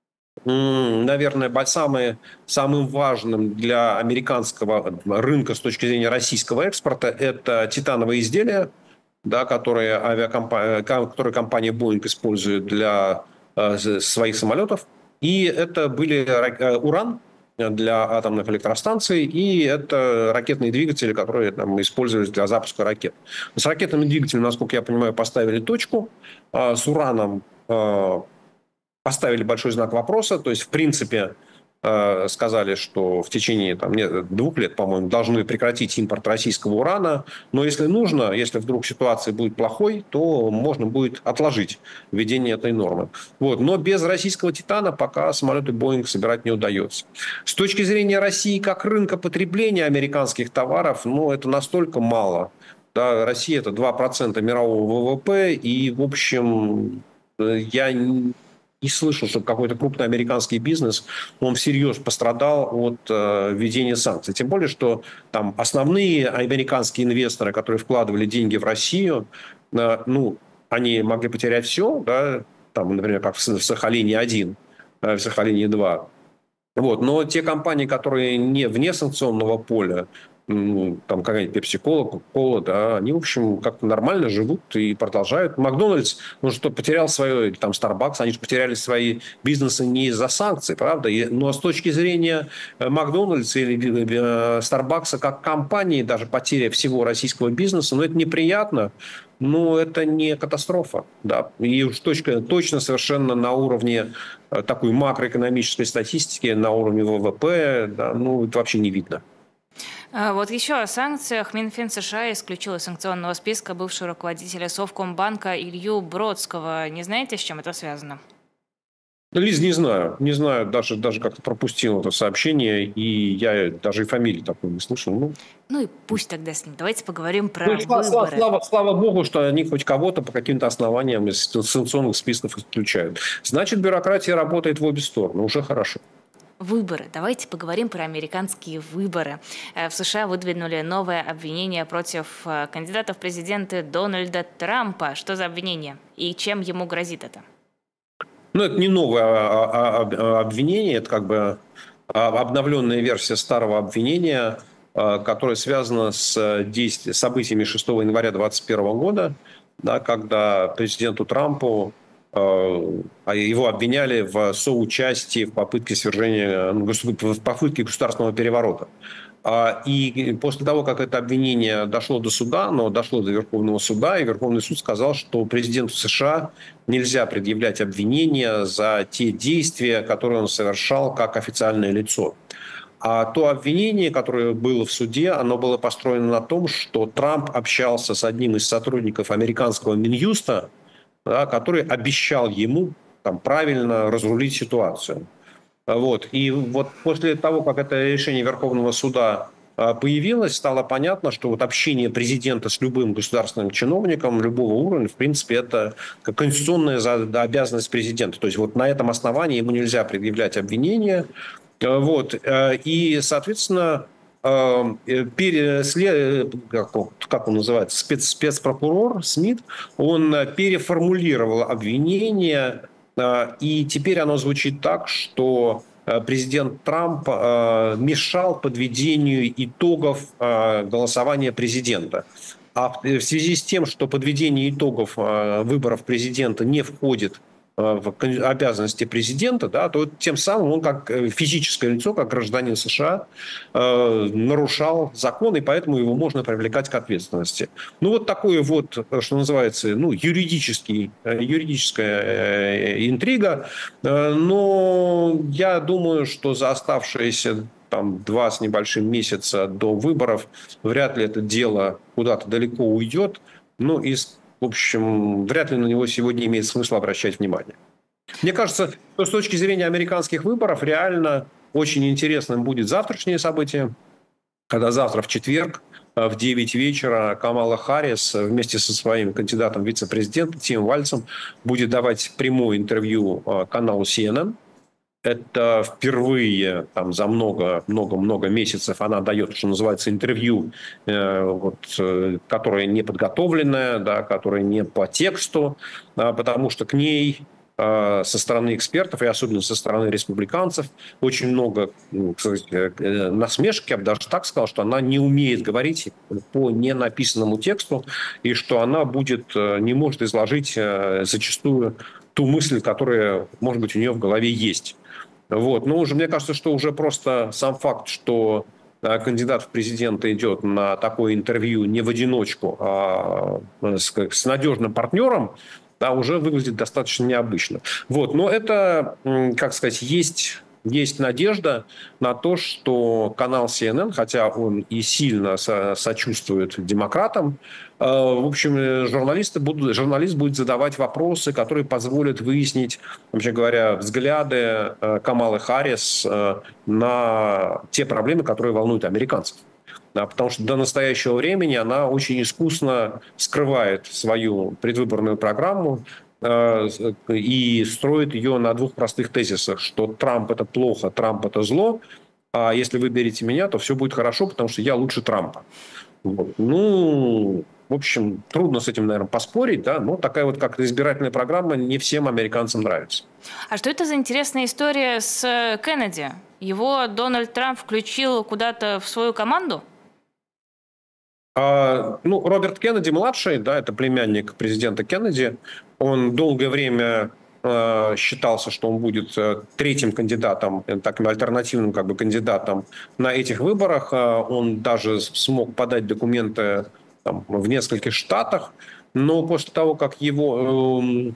Speaker 2: наверное, самое, самым важным для американского рынка с точки зрения российского экспорта это титановые изделия, да, которые, авиакомпания, которые компания Boeing использует для э, своих самолетов. И это были э, уран для атомных электростанций, и это ракетные двигатели, которые там, использовались для запуска ракет. С ракетными двигателями, насколько я понимаю, поставили точку. А с ураном э, поставили большой знак вопроса. То есть, в принципе, э, сказали, что в течение там, нет, двух лет, по-моему, должны прекратить импорт российского урана. Но если нужно, если вдруг ситуация будет плохой, то можно будет отложить введение этой нормы. Вот. Но без российского титана пока самолеты Boeing собирать не удается. С точки зрения России как рынка потребления американских товаров, ну, это настолько мало. Да, Россия – это два процента мирового ВВП, и, в общем, я не слышал, чтобы какой-то крупный американский бизнес, он всерьез пострадал от э, введения санкций. Тем более, что там основные американские инвесторы, которые вкладывали деньги в Россию, э, ну, они могли потерять все, да, там, например, как в Сахалине-один, э, в Сахалине-два. Вот. Но те компании, которые не вне санкционного поля, ну, там какая-нибудь Pepsi-Cola, Coca-Cola, да, они, в общем, как-то нормально живут и продолжают. Макдональдс, ну что, потерял свое, или там Starbucks, они же потеряли свои бизнесы не из-за санкций, правда? И, но с точки зрения Макдональдса или Starbucks как компании, даже потеря всего российского бизнеса, ну, это неприятно, но это не катастрофа, да. И уж точка, точно совершенно на уровне такой макроэкономической статистики, на уровне ВВП, да, ну, это вообще не видно.
Speaker 1: Вот еще о санкциях. Минфин США исключил из санкционного списка бывшего руководителя Совкомбанка Илью Бродского. Не знаете, с чем это связано?
Speaker 2: Лиз, не знаю. Не знаю, даже, даже как-то пропустил это сообщение, и я даже и фамилии такой не слышал. Ну,
Speaker 1: ну и пусть тогда с ним. Давайте поговорим про
Speaker 2: ну, слава,
Speaker 1: выборы.
Speaker 2: Слава, слава богу, что они хоть кого-то по каким-то основаниям из санкционных списков исключают. Значит, бюрократия работает в обе стороны. Уже хорошо.
Speaker 1: Выборы. Давайте поговорим про американские выборы. В США выдвинули новое обвинение против кандидата в президенты Дональда Трампа. Что за обвинение и чем ему грозит это?
Speaker 2: Ну, это не новое обвинение, это как бы обновленная версия старого обвинения, которое связано с действиями, событиями шестого января две тысячи двадцать первого года, да, когда президенту Трампу его обвиняли в соучастии в попытке свержения, в попытке государственного переворота. И после того, как это обвинение дошло до суда, оно дошло до Верховного суда, и Верховный суд сказал, что президенту США нельзя предъявлять обвинения за те действия, которые он совершал как официальное лицо. А то обвинение, которое было в суде, оно было построено на том, что Трамп общался с одним из сотрудников американского Минюста, да, который обещал ему там, правильно разрулить ситуацию. Вот. И вот после того, как это решение Верховного суда появилось, стало понятно, что вот общение президента с любым государственным чиновником любого уровня, в принципе, это конституционная обязанность президента. То есть вот на этом основании ему нельзя предъявлять обвинения. Вот. И, соответственно, Переслед... как он называется, спец... спецпрокурор Смит, он переформулировал обвинение, и теперь оно звучит так, что президент Трамп мешал подведению итогов голосования президента. А в связи с тем, что подведение итогов выборов президента не входит в обязанности президента, да, то тем самым он как физическое лицо, как гражданин США э, нарушал закон, и поэтому его можно привлекать к ответственности. Ну вот такое вот, что называется, ну, юридический, юридическая интрига. Но я думаю, что за оставшиеся там два с небольшим месяца до выборов вряд ли это дело куда-то далеко уйдет. Ну и в общем, вряд ли на него сегодня имеет смысл обращать внимание. Мне кажется, что с точки зрения американских выборов реально очень интересным будет завтрашнее событие, когда завтра в четверг в девять вечера Камала Харрис вместе со своим кандидатом в вице-президента Тимом Вальцем будет давать прямое интервью каналу си эн эн. Это впервые там, за много-много-много месяцев она дает, что называется, интервью, э, вот, э, которое не подготовленное, да, которое не по тексту, э, потому что к ней э, со стороны экспертов, и особенно со стороны республиканцев, очень много, кстати, э, насмешки. Я бы даже так сказал, что она не умеет говорить по ненаписанному тексту, и что она будет, э, не может изложить э, зачастую ту мысль, которая, может быть, у нее в голове есть. Вот. Но уже, мне кажется, что уже просто сам факт, что кандидат в президенты идет на такое интервью не в одиночку, а с, с надежным партнером, да, уже выглядит достаточно необычно. Вот. Но это, как сказать, есть... Есть надежда на то, что канал си эн эн, хотя он и сильно со- сочувствует демократам, э, в общем, журналисты будут, журналист будет задавать вопросы, которые позволят выяснить, вообще говоря, взгляды э, Камалы Харрис э, на те проблемы, которые волнуют американцев. Да, потому что до настоящего времени она очень искусно скрывает свою предвыборную программу и строит ее на двух простых тезисах, что Трамп – это плохо, Трамп – это зло, а если вы берете меня, то все будет хорошо, потому что я лучше Трампа. Вот. Ну, в общем, трудно с этим, наверное, поспорить, да, но такая вот как-то избирательная программа не всем американцам нравится.
Speaker 1: А что это за интересная история с Кеннеди? Его Дональд Трамп включил куда-то в свою команду?
Speaker 2: А, ну, Роберт Кеннеди-младший, да, это племянник президента Кеннеди, он долгое время э, считался, что он будет э, третьим кандидатом, э, таким альтернативным как бы кандидатом на этих выборах. Э, он даже смог подать документы там, в нескольких штатах, но после того, как его... Э,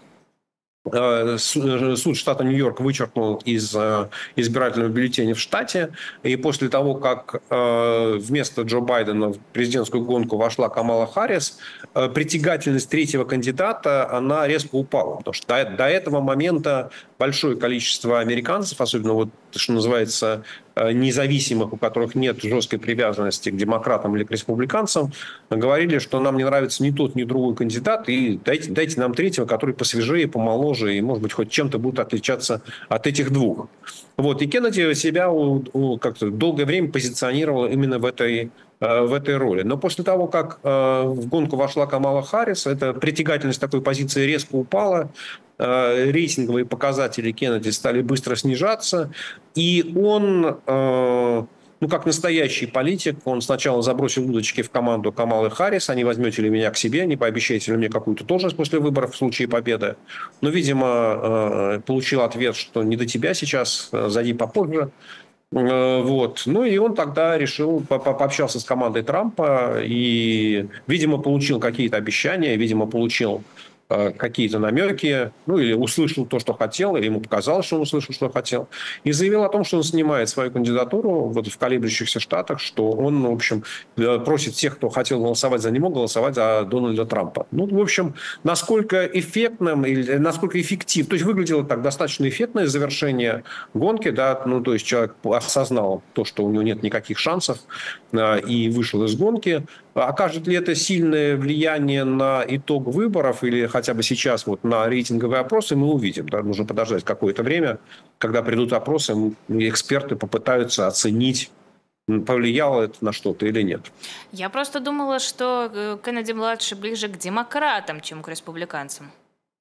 Speaker 2: Суд штата Нью-Йорк вычеркнул из избирательного бюллетеня в штате, и после того, как вместо Джо Байдена в президентскую гонку вошла Камала Харрис, притягательность третьего кандидата, она резко упала, потому что до, до этого момента большое количество американцев, особенно вот, что называется, независимых, у которых нет жесткой привязанности к демократам или к республиканцам, говорили, что нам не нравится ни тот, ни другой кандидат, и дайте, дайте нам третьего, который посвежее, помоложе, и, может быть, хоть чем-то будет отличаться от этих двух. Вот. И Кеннеди себя как-то долгое время позиционировал именно в этой, в этой роли. Но после того, как в гонку вошла Камала Харрис, эта притягательность такой позиции резко упала, рейтинговые показатели Кеннеди стали быстро снижаться, и он, ну, как настоящий политик, он сначала забросил удочки в команду Камалы Харрис, а не возьмете ли меня к себе, не пообещаете ли мне какую-то должность после выборов в случае победы. Но, видимо, получил ответ, что не до тебя сейчас, зайди попозже. Вот. Ну и он тогда решил, пообщался с командой Трампа и, видимо, получил какие-то обещания, видимо, получил какие-то намеки, ну или услышал то, что хотел, или ему показалось, что он услышал, что хотел, и заявил о том, что он снимает свою кандидатуру вот в колеблющихся штатах, что он, в общем, просит всех, кто хотел голосовать за него, голосовать за Дональда Трампа. Ну, в общем, насколько эффектным или насколько эффективным, то есть выглядело так достаточно эффектное завершение гонки, да, ну, то есть человек осознал то, что у него нет никаких шансов, и вышел из гонки. Окажет ли это сильное влияние на итог выборов или хотя бы сейчас вот на рейтинговые опросы, мы увидим. Да? Нужно подождать какое-то время, когда придут опросы, эксперты попытаются оценить, повлияло это на что-то или нет.
Speaker 1: Я просто думала, что Кеннеди-младший ближе к демократам, чем к республиканцам.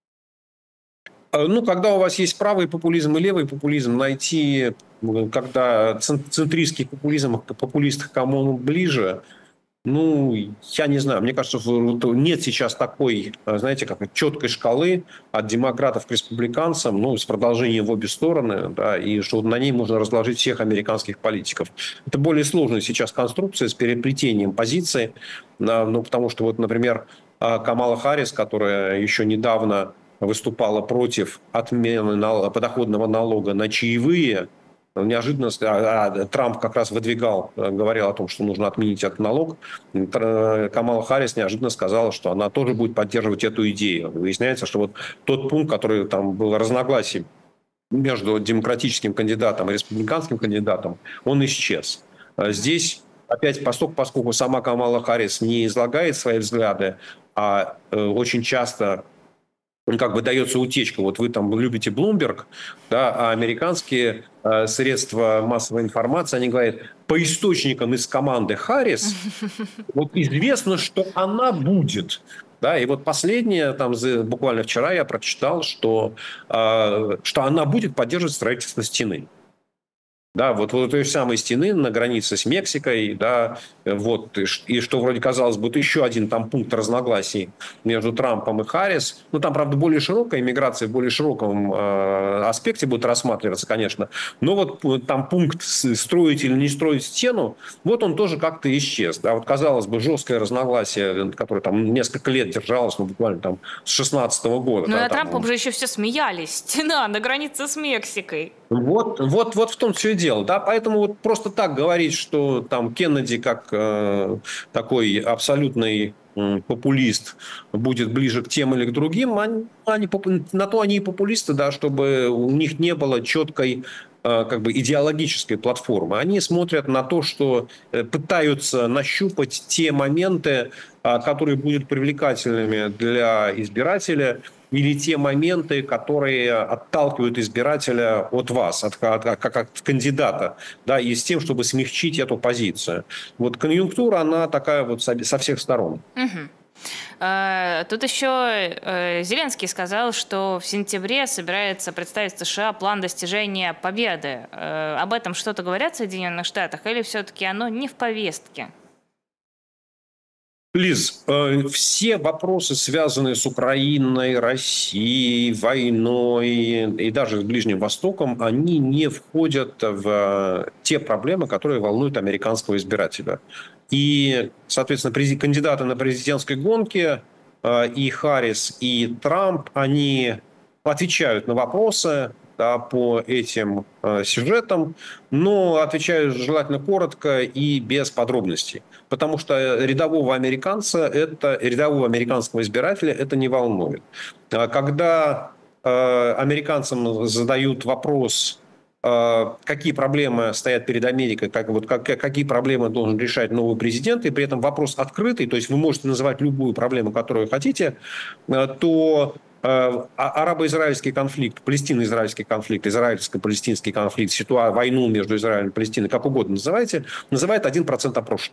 Speaker 2: Ну, когда у вас есть правый популизм и левый популизм, найти, когда центристский популизм, популист к кому он ближе, Ну, я не знаю, мне кажется, вот нет сейчас такой, знаете, как четкой шкалы от демократов к республиканцам, ну, с продолжением в обе стороны, да, и что на ней можно разложить всех американских политиков. Это более сложная сейчас конструкция с переплетением позиций, да, ну, потому что вот, например, Камала Харрис, которая еще недавно выступала против отмены нал- подоходного налога на чаевые, неожиданно а, а, Трамп как раз выдвигал, говорил о том, что нужно отменить этот налог. Камала Харрис неожиданно сказала, что она тоже будет поддерживать эту идею. Выясняется, что вот тот пункт, который там был разногласий между демократическим кандидатом и республиканским кандидатом, он исчез. Здесь опять, поскольку, поскольку сама Камала Харрис не излагает свои взгляды, а э, очень часто как бы дается утечка. Вот вы там любите Bloomberg, да, а американские э, средства массовой информации, они говорят, по источникам из команды Харрис, вот известно, что она будет. Да, и вот последнее, там, буквально вчера я прочитал, что, э, что она будет поддерживать строительство стены. Да, вот, вот той же самой стены на границе с Мексикой, да, вот, и, и что вроде казалось бы, еще один там пункт разногласий между Трампом и Харрис. Ну, там, правда, более широкая иммиграция, в более широком э, аспекте будет рассматриваться, конечно. Но вот там пункт строить или не строить стену, вот он тоже как-то исчез. Да, вот, казалось бы, жесткое разногласие, которое там несколько лет держалось, ну, буквально там с шестнадцатого года.
Speaker 1: Ну,
Speaker 2: Да,
Speaker 1: на
Speaker 2: там,
Speaker 1: Трампа уже еще все смеялись. Стена на границе с Мексикой.
Speaker 2: Вот, вот, вот в том все и дело, да, поэтому вот просто так говорить, что там Кеннеди как э, такой абсолютный э, популист будет ближе к тем или к другим, они, они, на то они и популисты, да, чтобы у них не было четкой э, как бы идеологической платформы. Они смотрят на то, что э, пытаются нащупать те моменты, э, которые будут привлекательными для избирателя, или те моменты, которые отталкивают избирателя от вас, от, от, как от кандидата, да, и с тем, чтобы смягчить эту позицию. Вот конъюнктура, она такая вот со, со всех сторон.
Speaker 1: Угу. Тут еще Зеленский сказал, что в сентябре собирается представить США план достижения победы. Об этом что-то говорят в Соединенных Штатах или все-таки оно не в повестке?
Speaker 2: Лиз, э, все вопросы, связанные с Украиной, Россией, войной и даже с Ближним Востоком, они не входят в те проблемы, которые волнуют американского избирателя. И, соответственно, кандидаты на президентской гонке э, и Харрис, и Трамп, они отвечают на вопросы, да, по этим э, сюжетам, но отвечаю желательно коротко и без подробностей. Потому что рядового американца, это, рядового американского избирателя это не волнует. Когда э, американцам задают вопрос, э, какие проблемы стоят перед Америкой, как, вот, как, какие проблемы должен решать новый президент, и при этом вопрос открытый, то есть вы можете называть любую проблему, которую хотите, э, то арабо-израильский конфликт, палестино-израильский конфликт, израильско-палестинский конфликт, ситуацию, войну между Израилем и Палестиной, как угодно называйте, называет один процент опрошенных.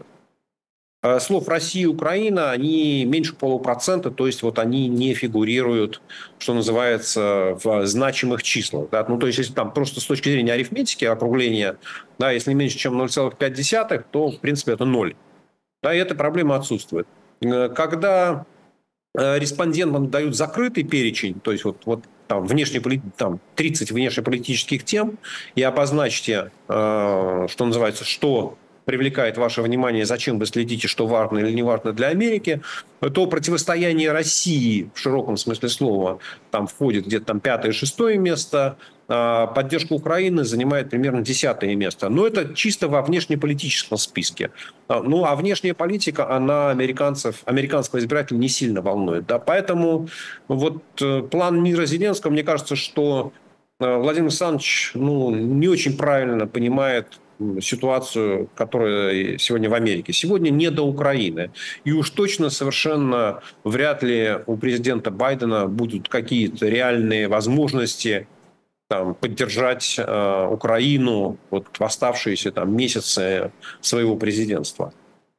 Speaker 2: Слов Россия и Украина, они меньше полупроцента, то есть вот они не фигурируют, что называется, в значимых числах. Да? Ну, то есть если там просто с точки зрения арифметики, округления, да, если меньше, чем ноль целых пять десятых, то, в принципе, это ноль. Да, и эта проблема отсутствует. Когда респондентам дают закрытый перечень, то есть вот, вот там, внешне, там тридцать внешнеполитических тем, и обозначьте, э, что называется, что привлекает ваше внимание, зачем вы следите, что важно или не важно для Америки, то противостояние России в широком смысле слова там входит где-то там пятое-шестое место, а поддержка Украины занимает примерно десятое место. Но это чисто во внешнеполитическом списке. Ну, а внешняя политика, она американцев, американского избирателя не сильно волнует. Да? Поэтому вот план мира Зеленского, мне кажется, что Владимир Александрович ну, не очень правильно понимает ситуацию, которая сегодня в Америке. Сегодня не до Украины. И уж точно совершенно вряд ли у президента Байдена будут какие-то реальные возможности там, поддержать э, Украину вот, в оставшиеся там, месяцы своего президентства.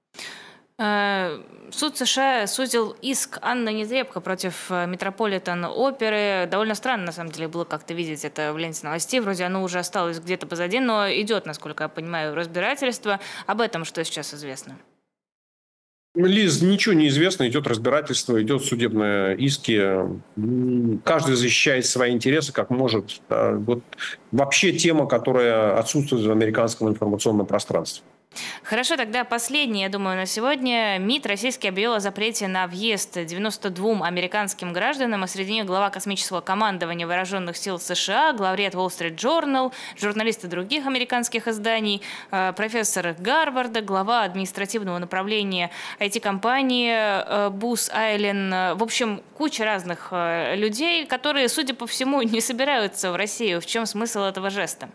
Speaker 1: Суд США сузил иск Анны Нетребко против Метрополитен-оперы. Довольно странно, на самом деле, было как-то видеть это в ленте новостей. Вроде оно уже осталось где-то позади, но идет, насколько я понимаю, разбирательство. Об этом что сейчас известно?
Speaker 2: Лиз, ничего не известно, идет разбирательство, идет судебные иски. М, Каждый защищает свои интересы как может. Да. Вот вообще тема, которая отсутствует в американском информационном пространстве.
Speaker 1: Хорошо, тогда последнее, я думаю, на сегодня. МИД российский объявил о запрете на въезд девяноста двум американским гражданам, а среди них глава космического командования вооруженных сил США, главред Wall Street Journal, журналисты других американских изданий, э, профессор Гарварда, глава административного направления ай ти-компании э, Booz Allen. В общем, куча разных э, людей, которые, судя по всему, не собираются в Россию. В чем смысл этого жеста?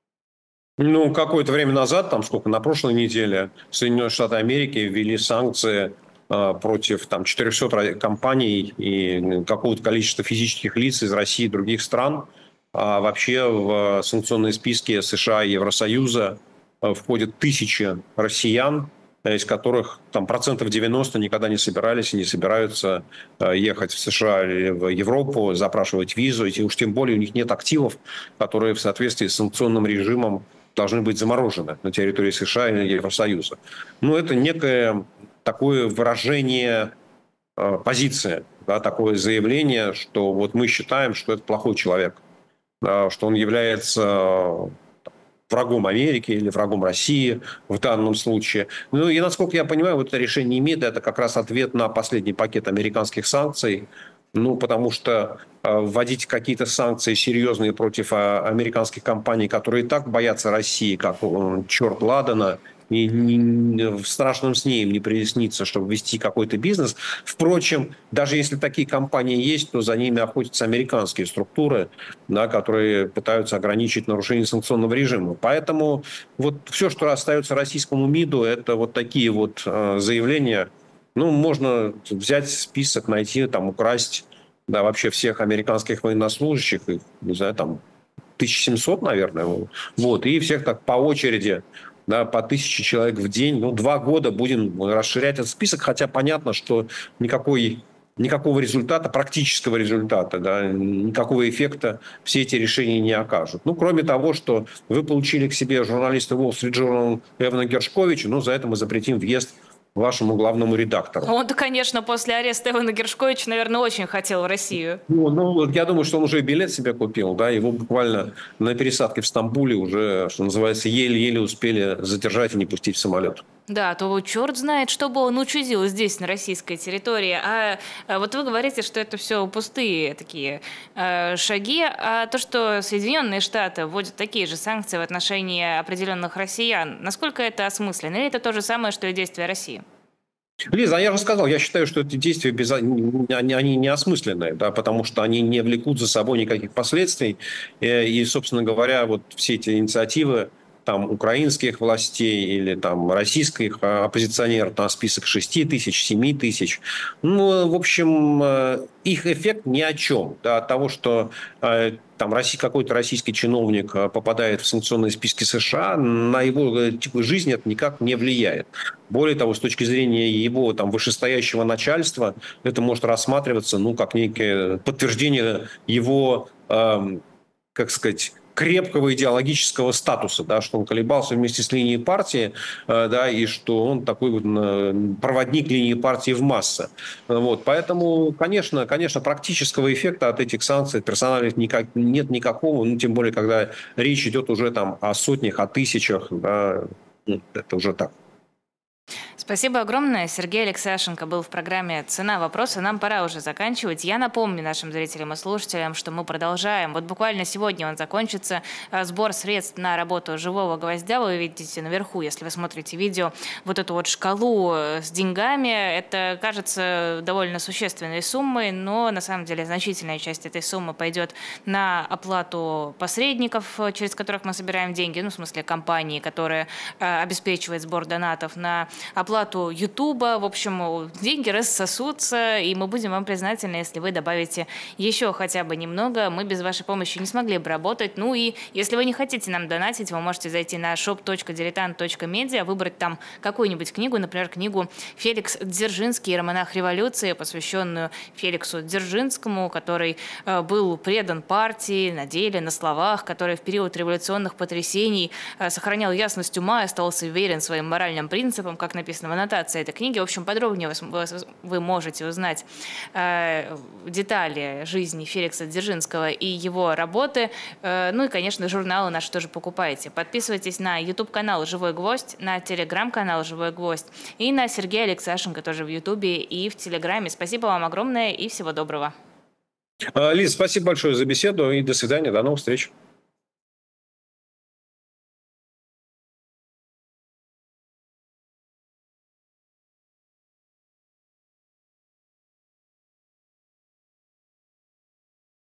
Speaker 2: Ну, какое-то время назад, там сколько, на прошлой неделе Соединенные Штаты Америки ввели санкции э, против там четырехсот ра- компаний и какого-то количества физических лиц из России и других стран. А вообще в санкционные списки США и Евросоюза э, входят тысячи россиян, э, из которых там процентов девяносто никогда не собирались и не собираются э, ехать в США или в Европу, запрашивать визу. И уж тем более у них нет активов, которые в соответствии с санкционным режимом должны быть заморожены на территории США или Евросоюза. Ну, это некое такое выражение э, позиции, да, такое заявление, что вот мы считаем, что это плохой человек, да, что он является врагом Америки или врагом России в данном случае. Ну и, насколько я понимаю, вот это решение МИДа – это как раз ответ на последний пакет американских санкций. Ну, потому что э, вводить какие-то санкции серьезные против э, американских компаний, которые и так боятся России, как э, черт ладана, и не, не, в страшном сне им не приснится, чтобы вести какой-то бизнес. Впрочем, даже если такие компании есть, то за ними охотятся американские структуры, да, которые пытаются ограничить нарушение санкционного режима. Поэтому вот все, что остается российскому МИДу, это вот такие вот э, заявления. Ну, можно взять список, найти, там, украсть, да, вообще всех американских военнослужащих, их, не знаю, там, тысяча семьсот, наверное, вот, и всех так по очереди, да, по тысяче человек в день. Ну, два года будем расширять этот список, хотя понятно, что никакой, никакого результата, практического результата, да, никакого эффекта все эти решения не окажут. Ну, кроме того, что вы получили к себе журналиста Wall Street Journal Эвана Гершковича, ну, за это мы запретим въезд вашему главному редактору.
Speaker 1: Он-то, конечно, после ареста Эвана Гершковича, наверное, очень хотел в Россию.
Speaker 2: Ну, ну, я думаю, что он уже и билет себе купил, да, его буквально на пересадке в Стамбуле уже, что называется, еле-еле успели задержать и не пустить в самолет.
Speaker 1: Да, то черт знает, что бы он учудил здесь, на российской территории. А, а вот вы говорите, что это все пустые такие э, шаги, а то, что Соединенные Штаты вводят такие же санкции в отношении определенных россиян, насколько это осмысленно? Или это то же самое, что и действия России?
Speaker 2: Лиза, а я же сказал, я считаю, что эти действия без... они, они неосмысленные, да, потому что они не влекут за собой никаких последствий. И, собственно говоря, вот все эти инициативы там, украинских властей или там, российских оппозиционеров на список шести тысяч, семи тысяч. Ну, в общем, их эффект ни о чем. Да, от того, что там какой-то российский чиновник попадает в санкционные списки США, на его типа жизни это никак не влияет. Более того, с точки зрения его там, вышестоящего начальства, это может рассматриваться ну, как некое подтверждение его, э, как сказать, крепкого идеологического статуса, да, что он колебался вместе с линией партии, э, да, и что он такой вот э, проводник линии партии в массы. Вот, поэтому, конечно, конечно, практического эффекта от этих санкций персональных никак, нет никакого, ну, тем более, когда речь идет уже там о сотнях, о тысячах, да, ну, это уже так.
Speaker 1: Спасибо огромное. Сергей Алексашенко был в программе «Цена вопроса». Нам пора уже заканчивать. Я напомню нашим зрителям и слушателям, что мы продолжаем. Вот буквально сегодня он закончится. Сбор средств на работу «Живого гвоздя». Вы видите наверху, если вы смотрите видео, вот эту вот шкалу с деньгами. Это кажется довольно существенной суммой, но на самом деле значительная часть этой суммы пойдет на оплату посредников, через которых мы собираем деньги, ну, в смысле компании, которая обеспечивает сбор донатов, на оплату Ютуба. В общем, деньги рассосутся, и мы будем вам признательны, если вы добавите еще хотя бы немного. Мы без вашей помощи не смогли бы работать. Ну и если вы не хотите нам донатить, вы можете зайти на шоп точка дилетант точка медиа, выбрать там какую-нибудь книгу, например, книгу «Феликс Дзержинский. Иеромонах революции», посвященную Феликсу Дзержинскому, который э, был предан партии на деле, на словах, который в период революционных потрясений э, сохранял ясность ума и остался верен своим моральным принципам, как написано в аннотации этой книги. В общем, подробнее вы, вы можете узнать э, детали жизни Феликса Дзержинского и его работы. Э, ну и, конечно, журналы наши тоже покупайте. Подписывайтесь на YouTube-канал «Живой гвоздь», на телеграм-канал «Живой гвоздь» и на Сергея Алексашенко тоже в Ютубе и в Телеграме. Спасибо вам огромное и всего доброго.
Speaker 2: Лиз, спасибо большое за беседу и до свидания, до новых встреч.